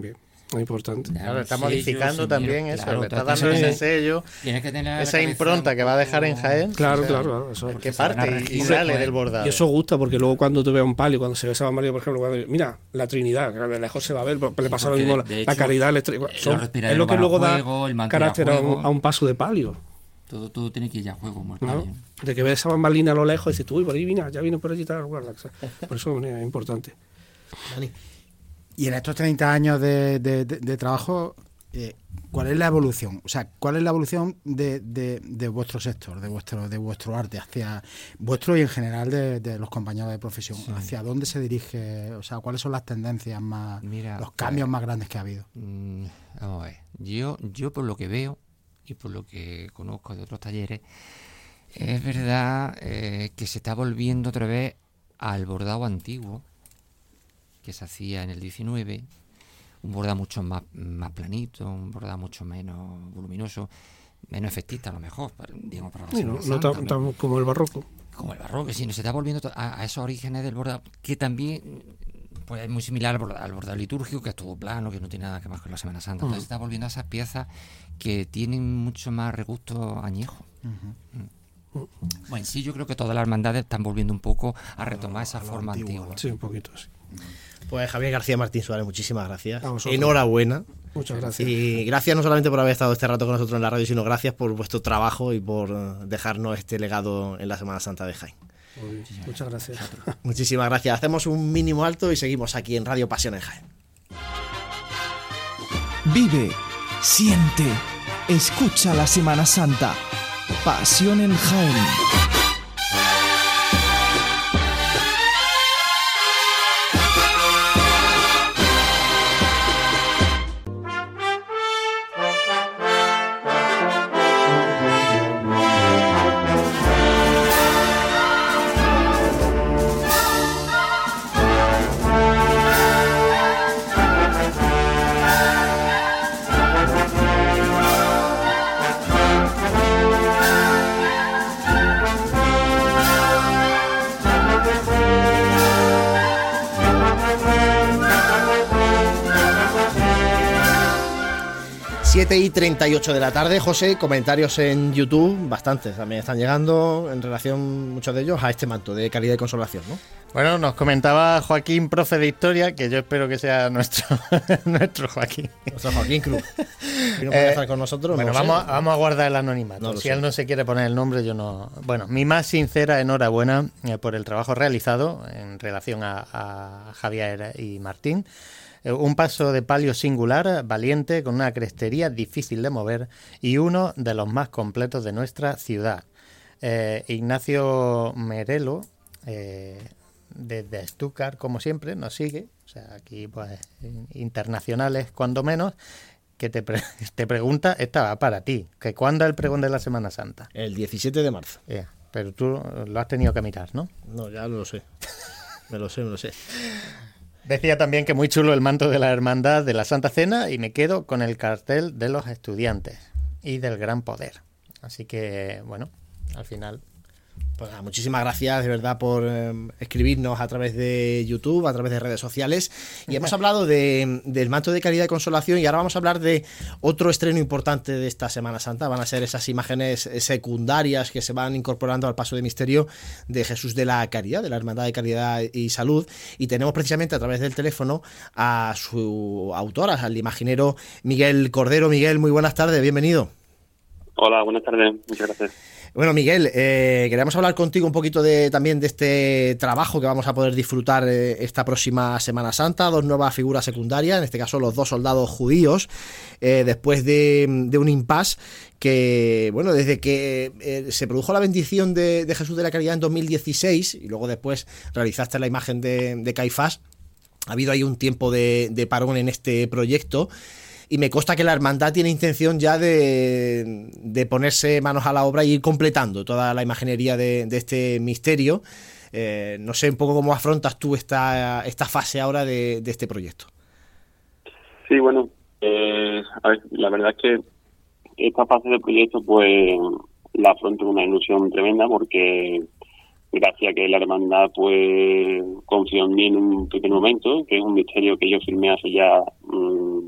Es importante. Claro, está modificando también eso, claro, le está dando ese sello, tienes que tener esa impronta que va a dejar en Jaén. Claro, claro. Eso, que parte y sale del bordado. Y eso gusta, porque luego cuando tú veas un palio, cuando se ve esa bambalina, por ejemplo, mira, la Trinidad, que de lejos se va a ver, le pasa lo mismo, la caridad, es lo que luego da carácter a un paso de palio. Todo tiene que ir a juego, ¿no? De que ves esa bambalina a lo lejos y dices, uy, por ahí vino, ya vino por allí tal, guarda. Por eso es importante. Dani. Y en estos 30 años de trabajo, ¿cuál es la evolución? O sea, ¿cuál es la evolución de vuestro sector, de vuestro arte, hacia vuestro y en general de los compañeros de profesión? Sí. ¿Hacia dónde se dirige? O sea, ¿cuáles son las tendencias más, los cambios más grandes que ha habido? Vamos a ver, yo por lo que veo y por lo que conozco de otros talleres, es verdad que se está volviendo otra vez al bordado antiguo que se hacía en el 19, un bordado mucho más planito, un bordado mucho menos voluminoso, menos efectista a lo mejor, digamos, para la Semana Santa, no tan como el barroco. Como el barroco, sí, se está volviendo a esos orígenes del bordado, que también pues es muy similar al bordado litúrgico, que es todo plano, que no tiene nada que ver con la Semana Santa. Entonces se está volviendo a esas piezas que tienen mucho más regusto añejo. Bueno, sí, yo creo que todas las hermandades están volviendo un poco a retomar esa forma antigua. Sí, un poquito, sí. Pues Javier García Martín Suárez, muchísimas gracias. Enhorabuena. Muchas gracias. Y gracias no solamente por haber estado este rato con nosotros en la radio, sino gracias por vuestro trabajo y por dejarnos este legado en la Semana Santa de Jaén. Muchas gracias. Muchísimas gracias. Hacemos un mínimo alto y seguimos aquí en Radio Pasión en Jaén. Vive, siente, escucha la Semana Santa. Pasión en Jaén. Y 38 de la tarde, José, comentarios en YouTube, bastantes también están llegando en relación, muchos de ellos, a este manto de calidad y consolación, ¿no? Bueno, nos comentaba Joaquín, profe de historia, que yo espero que sea nuestro Joaquín. Nuestro Joaquín Cruz. ¿Y no puede estar con nosotros? Bueno, no vamos a guardar el anonimato. Si él no se quiere poner el nombre, yo no. Bueno, mi más sincera enhorabuena por el trabajo realizado en relación a Javier y Martín. Un paso de palio singular, valiente, con una crestería difícil de mover y uno de los más completos de nuestra ciudad. Ignacio Merelo, desde Stuttgart, como siempre, nos sigue. O sea, aquí pues internacionales cuando menos, que te pregunta, esta va para ti, que ¿cuándo es el pregón de la Semana Santa? El 17 de marzo. Pero tú lo has tenido que mirar, ¿no? No, ya lo sé. Me lo sé. Decía también que muy chulo el manto de la Hermandad de la Santa Cena y me quedo con el cartel de los estudiantes y del Gran Poder. Así que, bueno, al final... Pues muchísimas gracias de verdad por escribirnos a través de YouTube, a través de redes sociales. Y hemos hablado del manto de calidad y consolación y ahora vamos a hablar de otro estreno importante de esta Semana Santa. Van a ser esas imágenes secundarias que se van incorporando al paso de misterio de Jesús de la Caridad, de la Hermandad de Caridad y Salud. Y tenemos precisamente a través del teléfono a su autora, al imaginero Miguel Cordero. Miguel, muy buenas tardes, bienvenido. Hola, buenas tardes, muchas gracias. Bueno, Miguel, queríamos hablar contigo un poquito también de este trabajo que vamos a poder disfrutar esta próxima Semana Santa, dos nuevas figuras secundarias, en este caso los dos soldados judíos, después de un impasse que, bueno, desde que se produjo la bendición de Jesús de la Caridad en 2016 y luego después realizaste la imagen de Caifás, ha habido ahí un tiempo de parón en este proyecto. Y me consta que la hermandad tiene intención ya de ponerse manos a la obra y ir completando toda la imaginería de este misterio. No sé un poco cómo afrontas tú esta fase ahora de este proyecto. Sí, bueno, a ver, la verdad es que esta fase del proyecto pues la afronto con una ilusión tremenda porque gracias a que la hermandad pues confió en mí en un primer momento, que es un misterio que yo firmé hace ya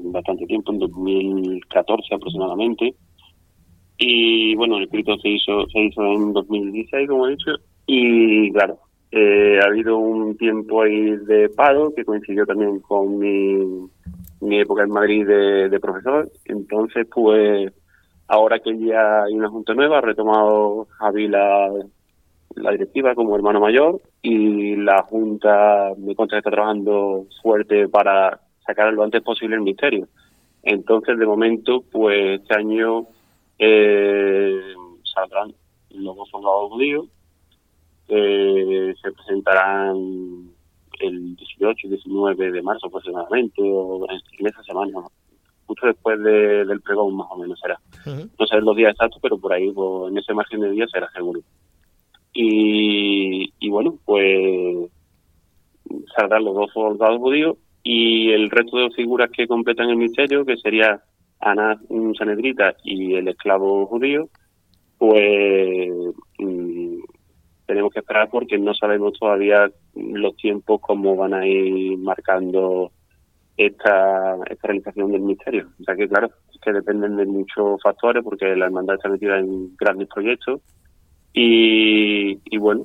bastante tiempo, en 2014 aproximadamente. Y bueno, el escrito se hizo en 2016, como he dicho, y claro, ha habido un tiempo ahí de paro que coincidió también con mi época en Madrid de profesor. Entonces, pues, ahora que ya hay una junta nueva, ha retomado Javi la directiva como hermano mayor, y la junta me consta que está trabajando fuerte para sacar lo antes posible el misterio. Entonces, de momento, pues este año saldrán los 2 soldados judíos, se presentarán el 18 y 19 de marzo aproximadamente, o en esa semana, justo después del pregón más o menos será. No sé los días exactos, pero por ahí, pues, en ese margen de días será seguro. Y bueno, pues saldrán los 2 soldados judíos y el resto de figuras que completan el misterio, que sería Anás, un sanedrita, y el esclavo judío, pues tenemos que esperar porque no sabemos todavía los tiempos cómo van a ir marcando esta realización del misterio. O sea que claro, es que dependen de muchos factores porque la hermandad está metida en grandes proyectos y bueno,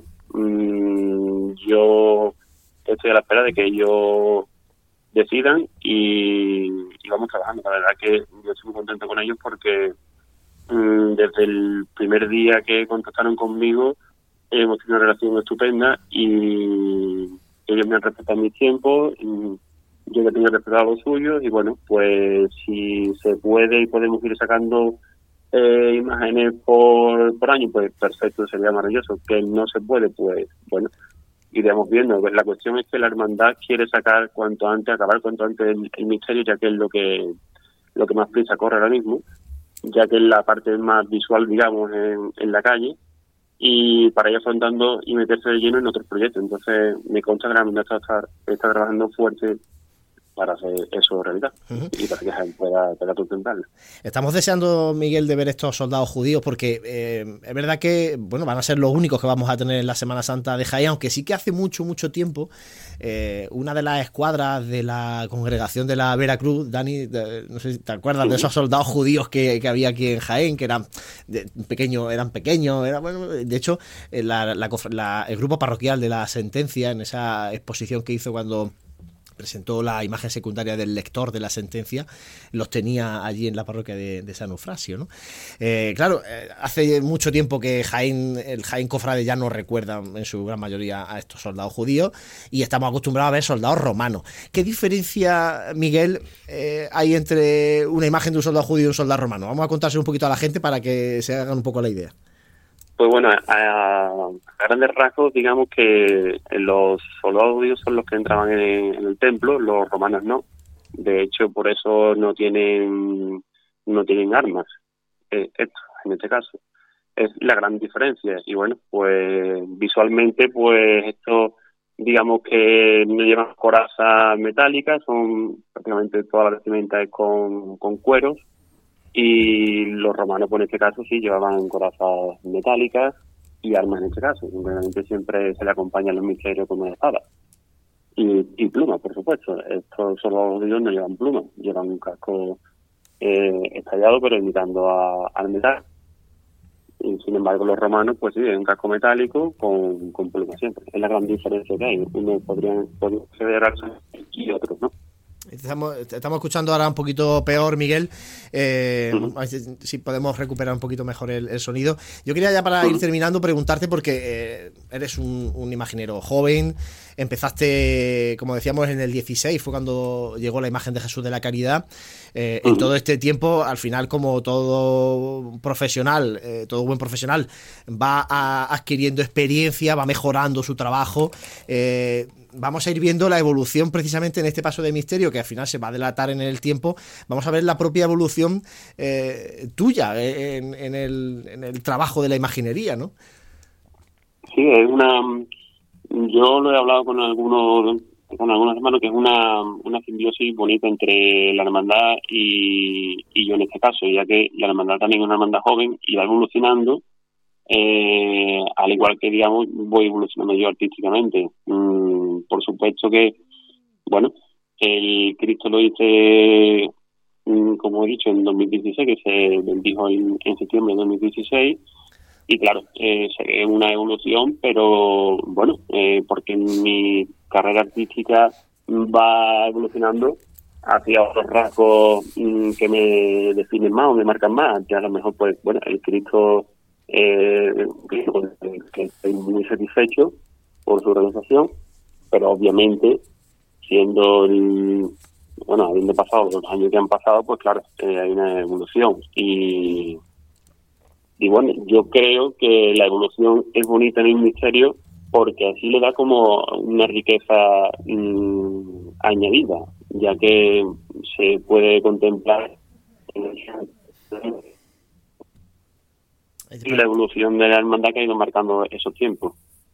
yo estoy a la espera de que ellos decidan y vamos trabajando. La verdad que yo estoy muy contento con ellos porque desde el primer día que contactaron conmigo hemos tenido una relación estupenda y ellos me han respetado mis tiempos, yo he tenido respetado los suyos y bueno, pues si se puede y podemos ir sacando imágenes por año, pues perfecto, sería maravilloso. Que no se puede, pues bueno, iremos viendo. La cuestión es que la hermandad quiere sacar cuanto antes, acabar cuanto antes el misterio, ya que es lo que más prisa corre ahora mismo, ya que es la parte más visual, digamos, en la calle, y para ir afrontando y meterse de lleno en otros proyectos. Entonces me consta que la hermandad está trabajando fuerte para hacer eso realidad y para que se pueda sustentarlo. Estamos deseando, Miguel, de ver estos soldados judíos porque es verdad que bueno, van a ser los únicos que vamos a tener en la Semana Santa de Jaén, aunque sí que hace mucho tiempo una de las escuadras de la congregación de la Veracruz, Dani, no sé si te acuerdas de esos soldados judíos que había aquí en Jaén, que eran pequeños, bueno, de hecho el grupo parroquial de la Sentencia, en esa exposición que hizo cuando presentó la imagen secundaria del lector de la sentencia, los tenía allí en la parroquia de San Eufrasio, ¿no? Claro, hace mucho tiempo que el Jaén cofrade ya no recuerda en su gran mayoría a estos soldados judíos y estamos acostumbrados a ver soldados romanos. ¿Qué diferencia, Miguel, hay entre una imagen de un soldado judío y un soldado romano? Vamos a contárselo un poquito a la gente para que se hagan un poco la idea. Pues bueno, a grandes rasgos, digamos que los soldados judíos son los que entraban en el templo, los romanos no. De hecho, por eso no tienen armas. Esto, en este caso, es la gran diferencia. Y bueno, pues visualmente, pues esto, digamos que no llevan corazas metálicas, son prácticamente toda la vestimenta es con cueros. Y los romanos, pues en este caso, sí llevaban corazas metálicas y armas en este caso. Simplemente siempre se le acompañan los misterios con una espada. Y plumas, por supuesto. Estos soldados judíos no llevan plumas, llevan un casco estallado, pero imitando al metal. Y sin embargo, los romanos, pues sí, es un casco metálico con plumas siempre. Es la gran diferencia que hay. Uno podría acceder a y otros no. Estamos escuchando ahora un poquito peor, Miguel. A ver si podemos recuperar un poquito mejor el sonido. Yo quería ya para ir terminando preguntarte, porque eres un imaginero joven, empezaste, como decíamos, en el 16, fue cuando llegó la imagen de Jesús de la Caridad. En todo este tiempo, al final, como todo profesional, todo buen profesional, va adquiriendo experiencia, va mejorando su trabajo. Vamos a ir viendo la evolución precisamente en este paso de misterio, que al final se va a delatar en el tiempo. Vamos a ver la propia evolución tuya en el trabajo de la imaginería, ¿no? Sí, yo lo he hablado con algunos hermanos, que es una simbiosis bonita entre la hermandad y yo en este caso, ya que la hermandad también es una hermandad joven y va evolucionando. Al igual que, digamos, voy evolucionando yo artísticamente. Por supuesto que, bueno, el Cristo lo hice como he dicho, en 2016, que se bendijo en septiembre de 2016. Y claro, se ve una evolución, pero bueno, porque mi carrera artística va evolucionando hacia otros rasgos que me definen más o me marcan más. Que a lo mejor, pues, bueno, el Cristo, que estoy muy satisfecho por su realización, pero obviamente, habiendo pasado los años que han pasado, pues claro, hay una evolución. Y bueno, yo creo que la evolución es bonita en el misterio porque así le da como una riqueza añadida, ya que se puede contemplar y la evolución de la hermandad que ha ido marcando esos tiempos.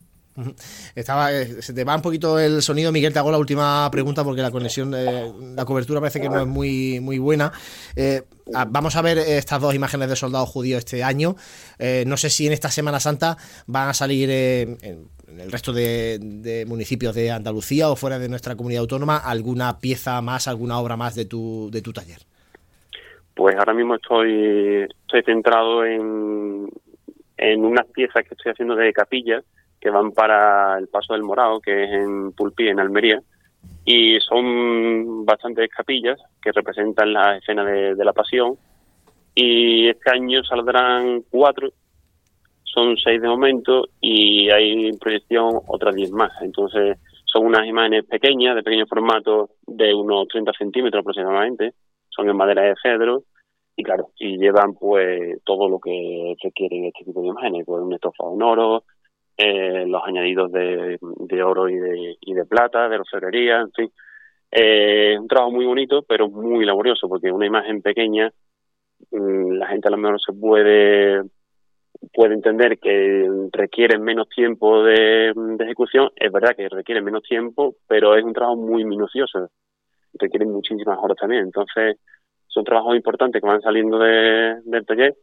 Se te va un poquito el sonido, Miguel. Te hago la última pregunta porque la conexión, la cobertura parece que no es muy buena. Vamos a ver estas dos imágenes de soldados judíos este año. No sé si en esta Semana Santa van a salir en el resto de municipios de Andalucía o fuera de nuestra comunidad autónoma alguna pieza más, alguna obra más de tu taller. Pues ahora mismo estoy centrado en unas piezas que estoy haciendo de capillas que van para el Paso del Morao, que es en Pulpí, en Almería, y son bastantes capillas que representan la escena de la Pasión, y este año saldrán 4, son 6 de momento, y hay en proyección otras 10 más. Entonces son unas imágenes pequeñas, de pequeño formato, de unos 30 centímetros aproximadamente, son en madera de cedro, y claro, y llevan pues todo lo que requieren este tipo de imágenes, pues un estofado en oro, los añadidos de oro y de plata, de orfebrería, en fin. Un trabajo muy bonito, pero muy laborioso, porque una imagen pequeña, la gente a lo mejor se puede entender que requiere menos tiempo de ejecución. Es verdad que requiere menos tiempo, pero es un trabajo muy minucioso, requiere muchísimas horas también. Entonces, son trabajos importantes que van saliendo del taller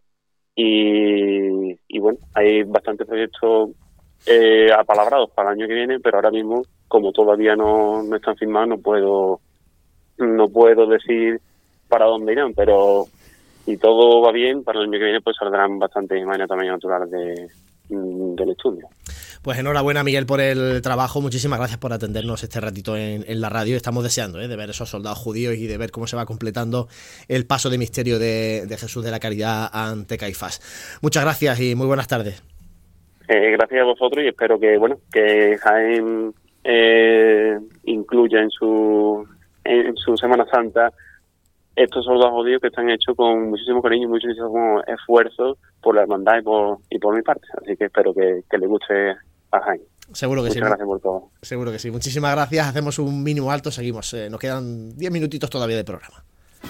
y bueno, hay bastantes proyectos apalabrados para el año que viene, pero ahora mismo, como todavía no están firmados, no puedo decir para dónde irán, pero si todo va bien, para el año que viene pues saldrán bastantes imágenes también naturales del estudio. Pues enhorabuena, Miguel, por el trabajo. Muchísimas gracias por atendernos este ratito en la radio. Estamos deseando de ver esos soldados judíos y de ver cómo se va completando el paso de misterio de Jesús de la Caridad ante Caifás. Muchas gracias y muy buenas tardes. Gracias a vosotros y espero que Jaén incluya en su Semana Santa estos soldados judíos que están hechos con muchísimo cariño y muchísimo esfuerzo por la hermandad y por mi parte. Así que espero que le guste a Jaén. Seguro que Muchas gracias por todo. Seguro que sí. Muchísimas gracias. Hacemos un mínimo alto, seguimos. Nos quedan 10 minutitos todavía de programa.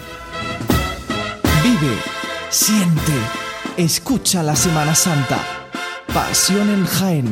Vive, siente, escucha la Semana Santa. Pasión en Jaén.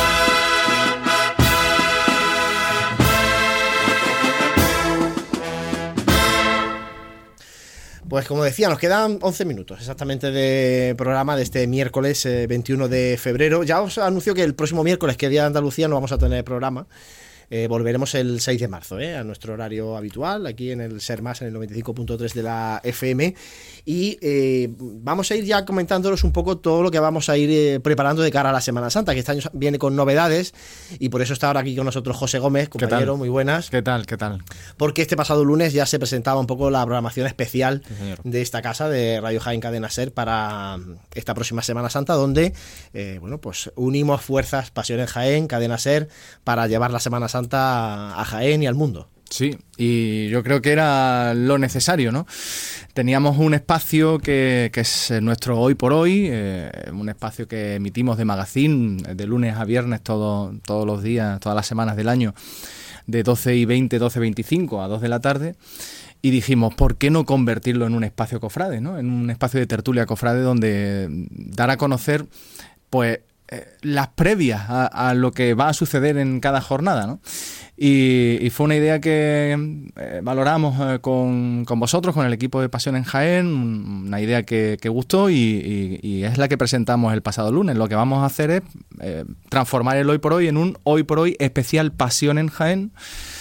Pues como decía, nos quedan 11 minutos exactamente de programa de este miércoles 21 de febrero. Ya os anuncio que el próximo miércoles, que es Día de Andalucía, no vamos a tener programa. Volveremos el 6 de marzo a nuestro horario habitual, aquí en el Ser Más, en el 95.3 de la FM. Y vamos a ir ya comentándolos un poco todo lo que vamos a ir preparando de cara a la Semana Santa, que este año viene con novedades, y por eso está ahora aquí con nosotros José Gómez, compañero. Muy buenas. ¿Qué tal? Porque este pasado lunes ya se presentaba un poco la programación especial de esta casa, de Radio Jaén Cadena Ser, para esta próxima Semana Santa, donde pues unimos fuerzas, Pasión en Jaén, Cadena Ser, para llevar la Semana Santa a Jaén y al mundo. Sí, y yo creo que era lo necesario, ¿no? Teníamos un espacio que es nuestro Hoy por Hoy, un espacio que emitimos de magazine de lunes a viernes todos los días, todas las semanas del año, de 12:20, 12:25 a 2 de la tarde. Y dijimos, ¿por qué no convertirlo en un espacio cofrade, ¿no? En un espacio de tertulia cofrade donde dar a conocer, pues, las previas a lo que va a suceder en cada jornada, ¿no? Y fue una idea que valoramos con vosotros, con el equipo de Pasión en Jaén, una idea que gustó y es la que presentamos el pasado lunes. Lo que vamos a hacer es transformar el Hoy por Hoy en un Hoy por Hoy especial Pasión en Jaén.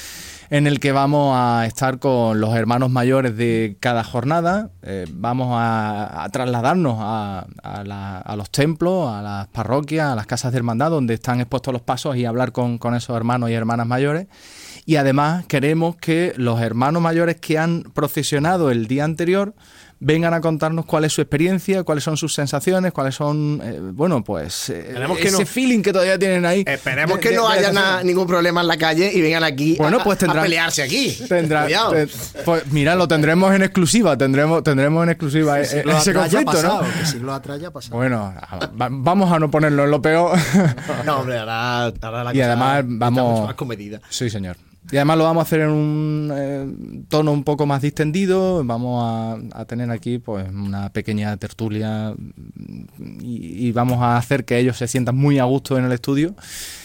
en el que vamos a estar con los hermanos mayores de cada jornada. Vamos a trasladarnos a los templos, a las parroquias, a las casas de hermandad, donde están expuestos los pasos, y hablar con esos hermanos y hermanas mayores. Y además queremos que los hermanos mayores que han procesionado el día anterior vengan a contarnos cuál es su experiencia, cuáles son sus sensaciones, cuáles son, ese feeling que todavía tienen ahí. Esperemos que no haya ningún problema en la calle y vengan aquí a pelearse aquí. Pues mira, lo tendremos en exclusiva, tendremos en exclusiva ese conflicto, ¿no? Que siglo atrás ya ha pasado. Bueno, vamos a no ponerlo en lo peor. No, hombre, ahora la cosa y además vamos mucho más comedida. Sí, señor. Y además lo vamos a hacer en un tono un poco más distendido. Vamos a tener aquí pues una pequeña tertulia y vamos a hacer que ellos se sientan muy a gusto en el estudio.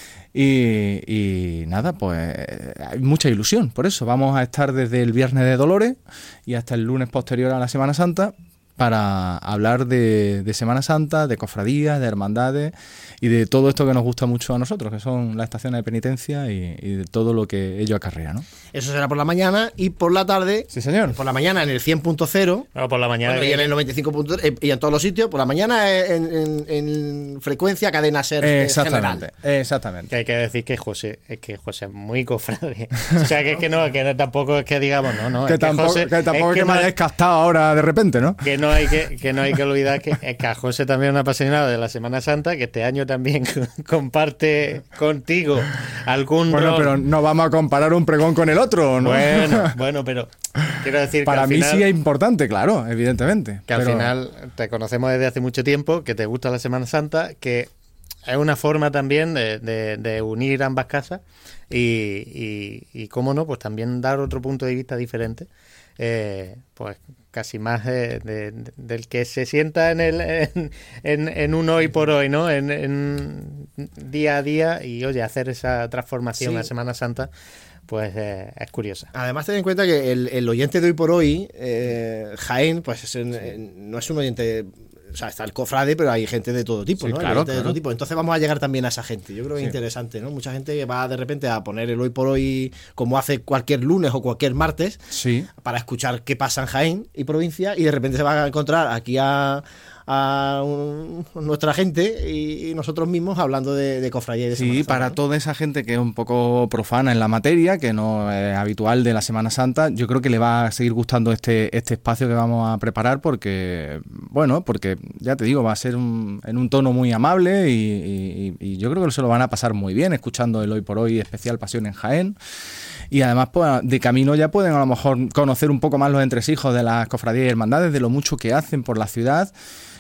Y nada, pues hay mucha ilusión. Por eso vamos a estar desde el Viernes de Dolores y hasta el lunes posterior a la Semana Santa para hablar de Semana Santa, de cofradías, de hermandades y de todo esto que nos gusta mucho a nosotros, que son las estaciones de penitencia y de todo lo que ello acarrea, ¿no? Eso será por la mañana, y por la tarde. Sí, señor. Por la mañana en el 100.0. No, por la mañana. Y en el 95.3 y en todos los sitios. Por la mañana en frecuencia cadena SER. Exactamente. General. Exactamente. Que hay que decir que José es muy cofrade. O sea, que tampoco es que digamos, que tampoco es que me hayáis captado ahora de repente, ¿no? Que no hay que olvidar que a José también es un apasionado de la Semana Santa, que este año también comparte contigo algún rol. Pero no vamos a comparar un pregón con el otro, ¿no? Bueno, pero quiero decir para que mí sí es importante, claro, evidentemente. Que al final te conocemos desde hace mucho tiempo, que te gusta la Semana Santa, que es una forma también de unir ambas casas y cómo no, pues también dar otro punto de vista diferente. Pues casi más del que se sienta en un hoy por hoy, ¿no? En día a día, y oye, hacer esa transformación a Semana Santa, pues es curiosa. Además, ten en cuenta que el oyente de hoy por hoy, Jaén, pues no es un oyente. O sea, está el cofrade, pero hay gente de todo tipo, sí, ¿no? Claro. De todo tipo. Entonces vamos a llegar también a esa gente. Yo creo que es interesante, ¿no? Mucha gente que va de repente a poner el hoy por hoy, como hace cualquier lunes o cualquier martes, para escuchar qué pasa en Jaén y provincia, y de repente se va a encontrar aquí a nuestra gente y nosotros mismos hablando de cofradía y de Semana Santa, para toda esa gente que es un poco profana en la materia, que no es habitual de la Semana Santa, yo creo que le va a seguir gustando este espacio que vamos a preparar, porque ya te digo, va a ser en un tono muy amable y yo creo que se lo van a pasar muy bien escuchando el Hoy por Hoy especial Pasión en Jaén. Y además, pues, de camino ya pueden a lo mejor conocer un poco más los entresijos de las cofradías y hermandades, de lo mucho que hacen por la ciudad.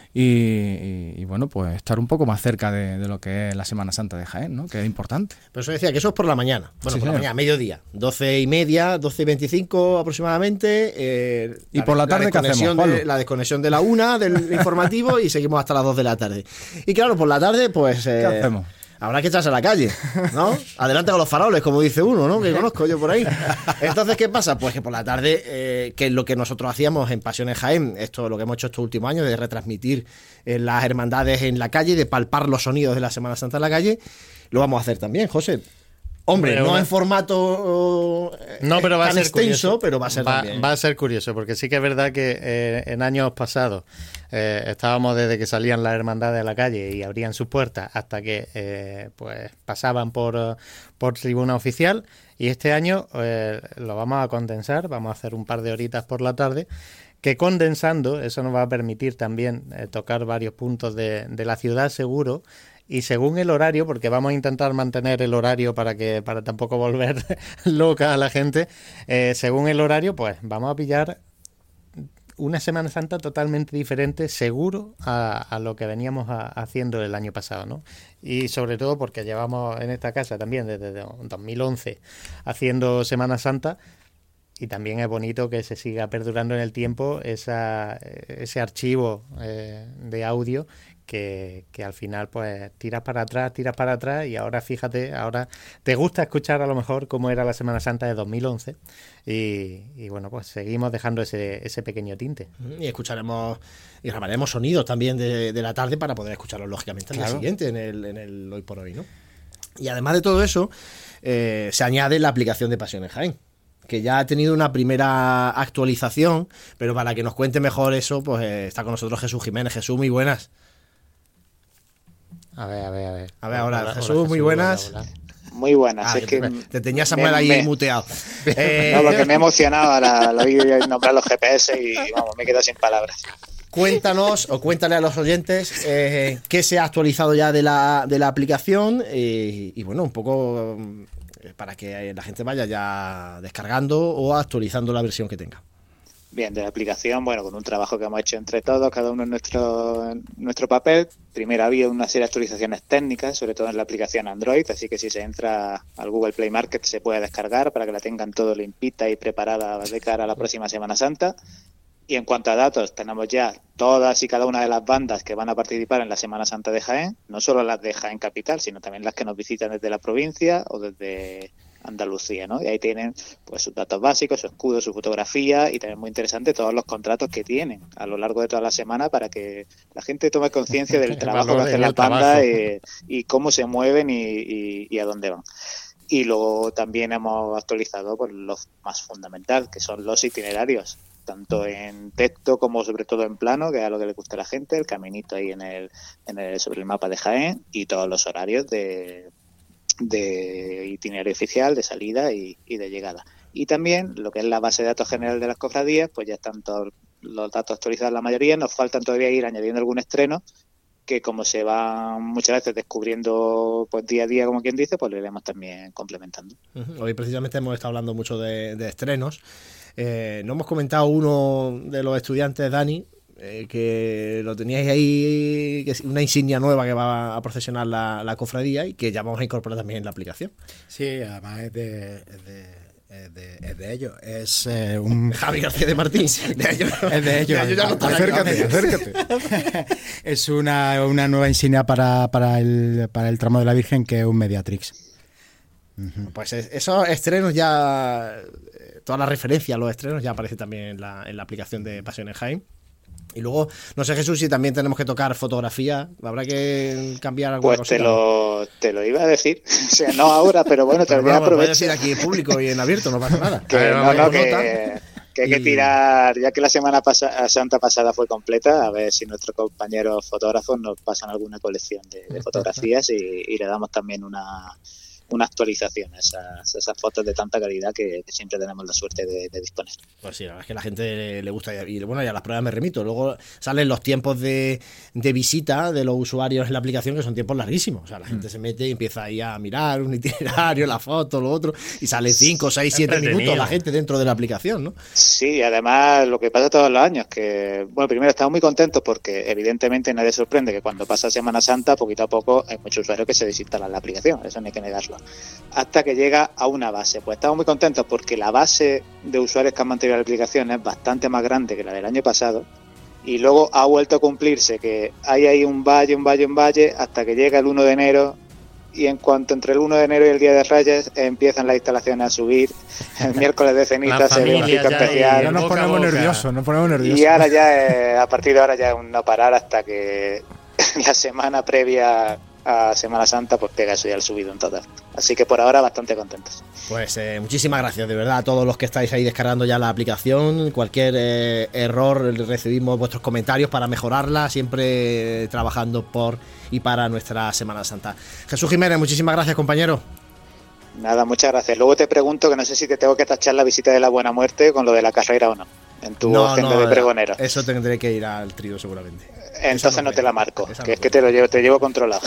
Y bueno, pues estar un poco más cerca de lo que es la Semana Santa de Jaén, ¿no? Que es importante. Pero eso decía que eso es por la mañana. Bueno, sí, por la mañana, mediodía, 12:30, 12:25 aproximadamente. Y por la tarde, ¿qué hacemos, Pablo? La desconexión de la 1 del informativo y seguimos hasta las 2 de la tarde. Y claro, por la tarde, pues. ¿Qué hacemos? Habrá que echarse a la calle, ¿no? Adelante con los faroles, como dice uno, ¿no? Que conozco yo por ahí. Entonces, ¿qué pasa? Pues que por la tarde, que es lo que nosotros hacíamos en Pasión en Jaén, esto lo que hemos hecho estos últimos años, de retransmitir las hermandades en la calle, de palpar los sonidos de la Semana Santa en la calle, lo vamos a hacer también, José. Hombre, no en formato pero va tan a ser extenso, curioso. pero va a ser también. Va a ser curioso, porque sí que es verdad que en años pasados estábamos desde que salían las hermandades a la calle y abrían sus puertas hasta que pues pasaban por tribuna oficial, y este año lo vamos a condensar, vamos a hacer un par de horitas por la tarde, que condensando eso nos va a permitir también tocar varios puntos de la ciudad seguro. Y según el horario, porque vamos a intentar mantener el horario para tampoco volver loca a la gente, según el horario, pues vamos a pillar una Semana Santa totalmente diferente, seguro, a lo que veníamos haciendo el año pasado, ¿no? Y sobre todo porque llevamos en esta casa también desde 2011 haciendo Semana Santa, y también es bonito que se siga perdurando en el tiempo ese archivo de audio que al final pues tiras para atrás y ahora fíjate, ahora te gusta escuchar a lo mejor cómo era la Semana Santa de 2011 y bueno, pues seguimos dejando ese pequeño tinte. Y escucharemos y grabaremos sonidos también de la tarde para poder escucharlos lógicamente al día siguiente en el Hoy por Hoy, ¿no? Y además de todo eso, se añade la aplicación de Pasión en Jaén. que ya ha tenido una primera actualización, pero para que nos cuente mejor eso, pues está con nosotros Jesús Jiménez. Jesús, muy buenas. A ver. Ahora, Hola, Jesús, muy buenas. Hola. Muy buenas. Es que te tenía Samuel ahí muteado. No, porque me he emocionado al oír nombrar los GPS y vamos, me quedo sin palabras. Cuéntanos o cuéntale a los oyentes qué se ha actualizado ya de la aplicación y bueno, un poco para que la gente vaya ya descargando o actualizando la versión que tenga. Bien, de la aplicación, bueno, con un trabajo que hemos hecho entre todos, cada uno en nuestro papel. Primero había una serie de actualizaciones técnicas, sobre todo en la aplicación Android, así que si se entra al Google Play Market se puede descargar para que la tengan todo limpita y preparada de cara a la próxima Semana Santa. Y en cuanto a datos, tenemos ya todas y cada una de las bandas que van a participar en la Semana Santa de Jaén, no solo las de Jaén Capital, sino también las que nos visitan desde la provincia o desde Andalucía, ¿no? Y ahí tienen pues sus datos básicos, su escudo, su fotografía y también muy interesante todos los contratos que tienen a lo largo de toda la semana para que la gente tome conciencia del trabajo que hacen las bandas y cómo se mueven y a dónde van. Y luego también hemos actualizado pues lo más fundamental, que son los itinerarios, tanto en texto como sobre todo en plano, que es a lo que le gusta a la gente, el caminito ahí sobre el mapa de Jaén y todos los horarios de itinerario oficial, de salida y de llegada. Y también lo que es la base de datos general de las cofradías, pues ya están todos los datos actualizados la mayoría, nos faltan todavía ir añadiendo algún estreno que como se van muchas veces descubriendo pues día a día, como quien dice, pues lo iremos también complementando. Hoy precisamente hemos estado hablando mucho de estrenos. No hemos comentado uno de los estudiantes, Dani, que lo teníais ahí, que es una insignia nueva que va a procesionar la cofradía y que ya vamos a incorporar también en la aplicación. Sí, además es de ellos. Es un Javi García de Martín. Es de ellos. Acércate. Es una nueva insignia para el tramo de la Virgen, que es un Mediatrix. Pues esos estrenos ya, toda la referencia a los estrenos ya aparece también en la aplicación de Pasiones Jaén. Y luego, no sé, Jesús, si también tenemos que tocar fotografía, habrá que cambiar alguna cosa. Pues te lo iba a decir, o sea, no ahora, pero bueno, te lo voy a aprovechar. Puedes decir aquí en público y en abierto, no pasa nada. Que hay que tirar, ya que la Semana Santa pasada fue completa, a ver si nuestros compañeros fotógrafos nos pasan alguna colección de fotografías y le damos también una actualización a esas fotos de tanta calidad que siempre tenemos la suerte de disponer. Pues sí, la verdad es que a la gente le gusta y bueno, ya las pruebas me remito. Luego salen los tiempos de visita de los usuarios en la aplicación, que son tiempos larguísimos. O sea, la gente se mete y empieza ahí a mirar un itinerario, la foto, lo otro, y sale 5, 6, 7 minutos la gente dentro de la aplicación, ¿no? Sí, además lo que pasa todos los años, que bueno, primero estamos muy contentos porque evidentemente nadie sorprende que cuando pasa Semana Santa, poquito a poco hay muchos usuarios que se desinstalan la aplicación, eso no hay que negarlo. Hasta que llega a una base. Pues estamos muy contentos porque la base de usuarios que han mantenido la aplicación es bastante más grande que la del año pasado y luego ha vuelto a cumplirse que hay ahí un valle hasta que llega el 1 de enero y en cuanto entre el 1 de enero y el Día de Reyes empiezan las instalaciones a subir. El miércoles de ceniza se ve un pico especial. Ya nos ponemos nerviosos. Y ahora ya, a partir de ahora ya es un no parar hasta que la semana previa a Semana Santa pues pega eso ya el subido en total. Así que por ahora bastante contentos. Pues muchísimas gracias de verdad a todos los que estáis ahí descargando ya la aplicación. Cualquier error recibimos vuestros comentarios para mejorarla, siempre trabajando por y para nuestra Semana Santa. Jesús Jiménez, muchísimas gracias, compañero. Nada, muchas gracias. Luego te pregunto, que no sé si te tengo que tachar la visita de la Buena Muerte con lo de la carrera o no, en tu agenda de pregonero. Eso tendré que ir al trío seguramente. Entonces no te la marco, que es que te llevo controlado.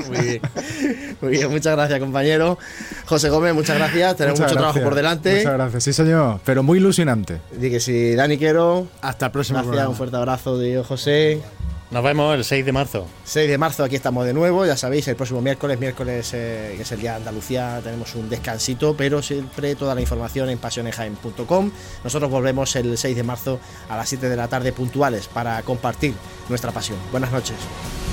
Muy bien, muchas gracias, compañero. José Gómez, muchas gracias. Tenemos mucho trabajo por delante. Muchas gracias, sí señor, pero muy ilusionante. Dije sí, Dani Quero. Hasta el próximo programa. Gracias, un fuerte abrazo de José. Nos vemos el 6 de marzo. 6 de marzo, aquí estamos de nuevo, ya sabéis, el próximo miércoles, que es el día de Andalucía, tenemos un descansito, pero siempre toda la información en pasionesjaen.com. Nosotros volvemos el 6 de marzo a las 7 de la tarde puntuales para compartir nuestra pasión. Buenas noches.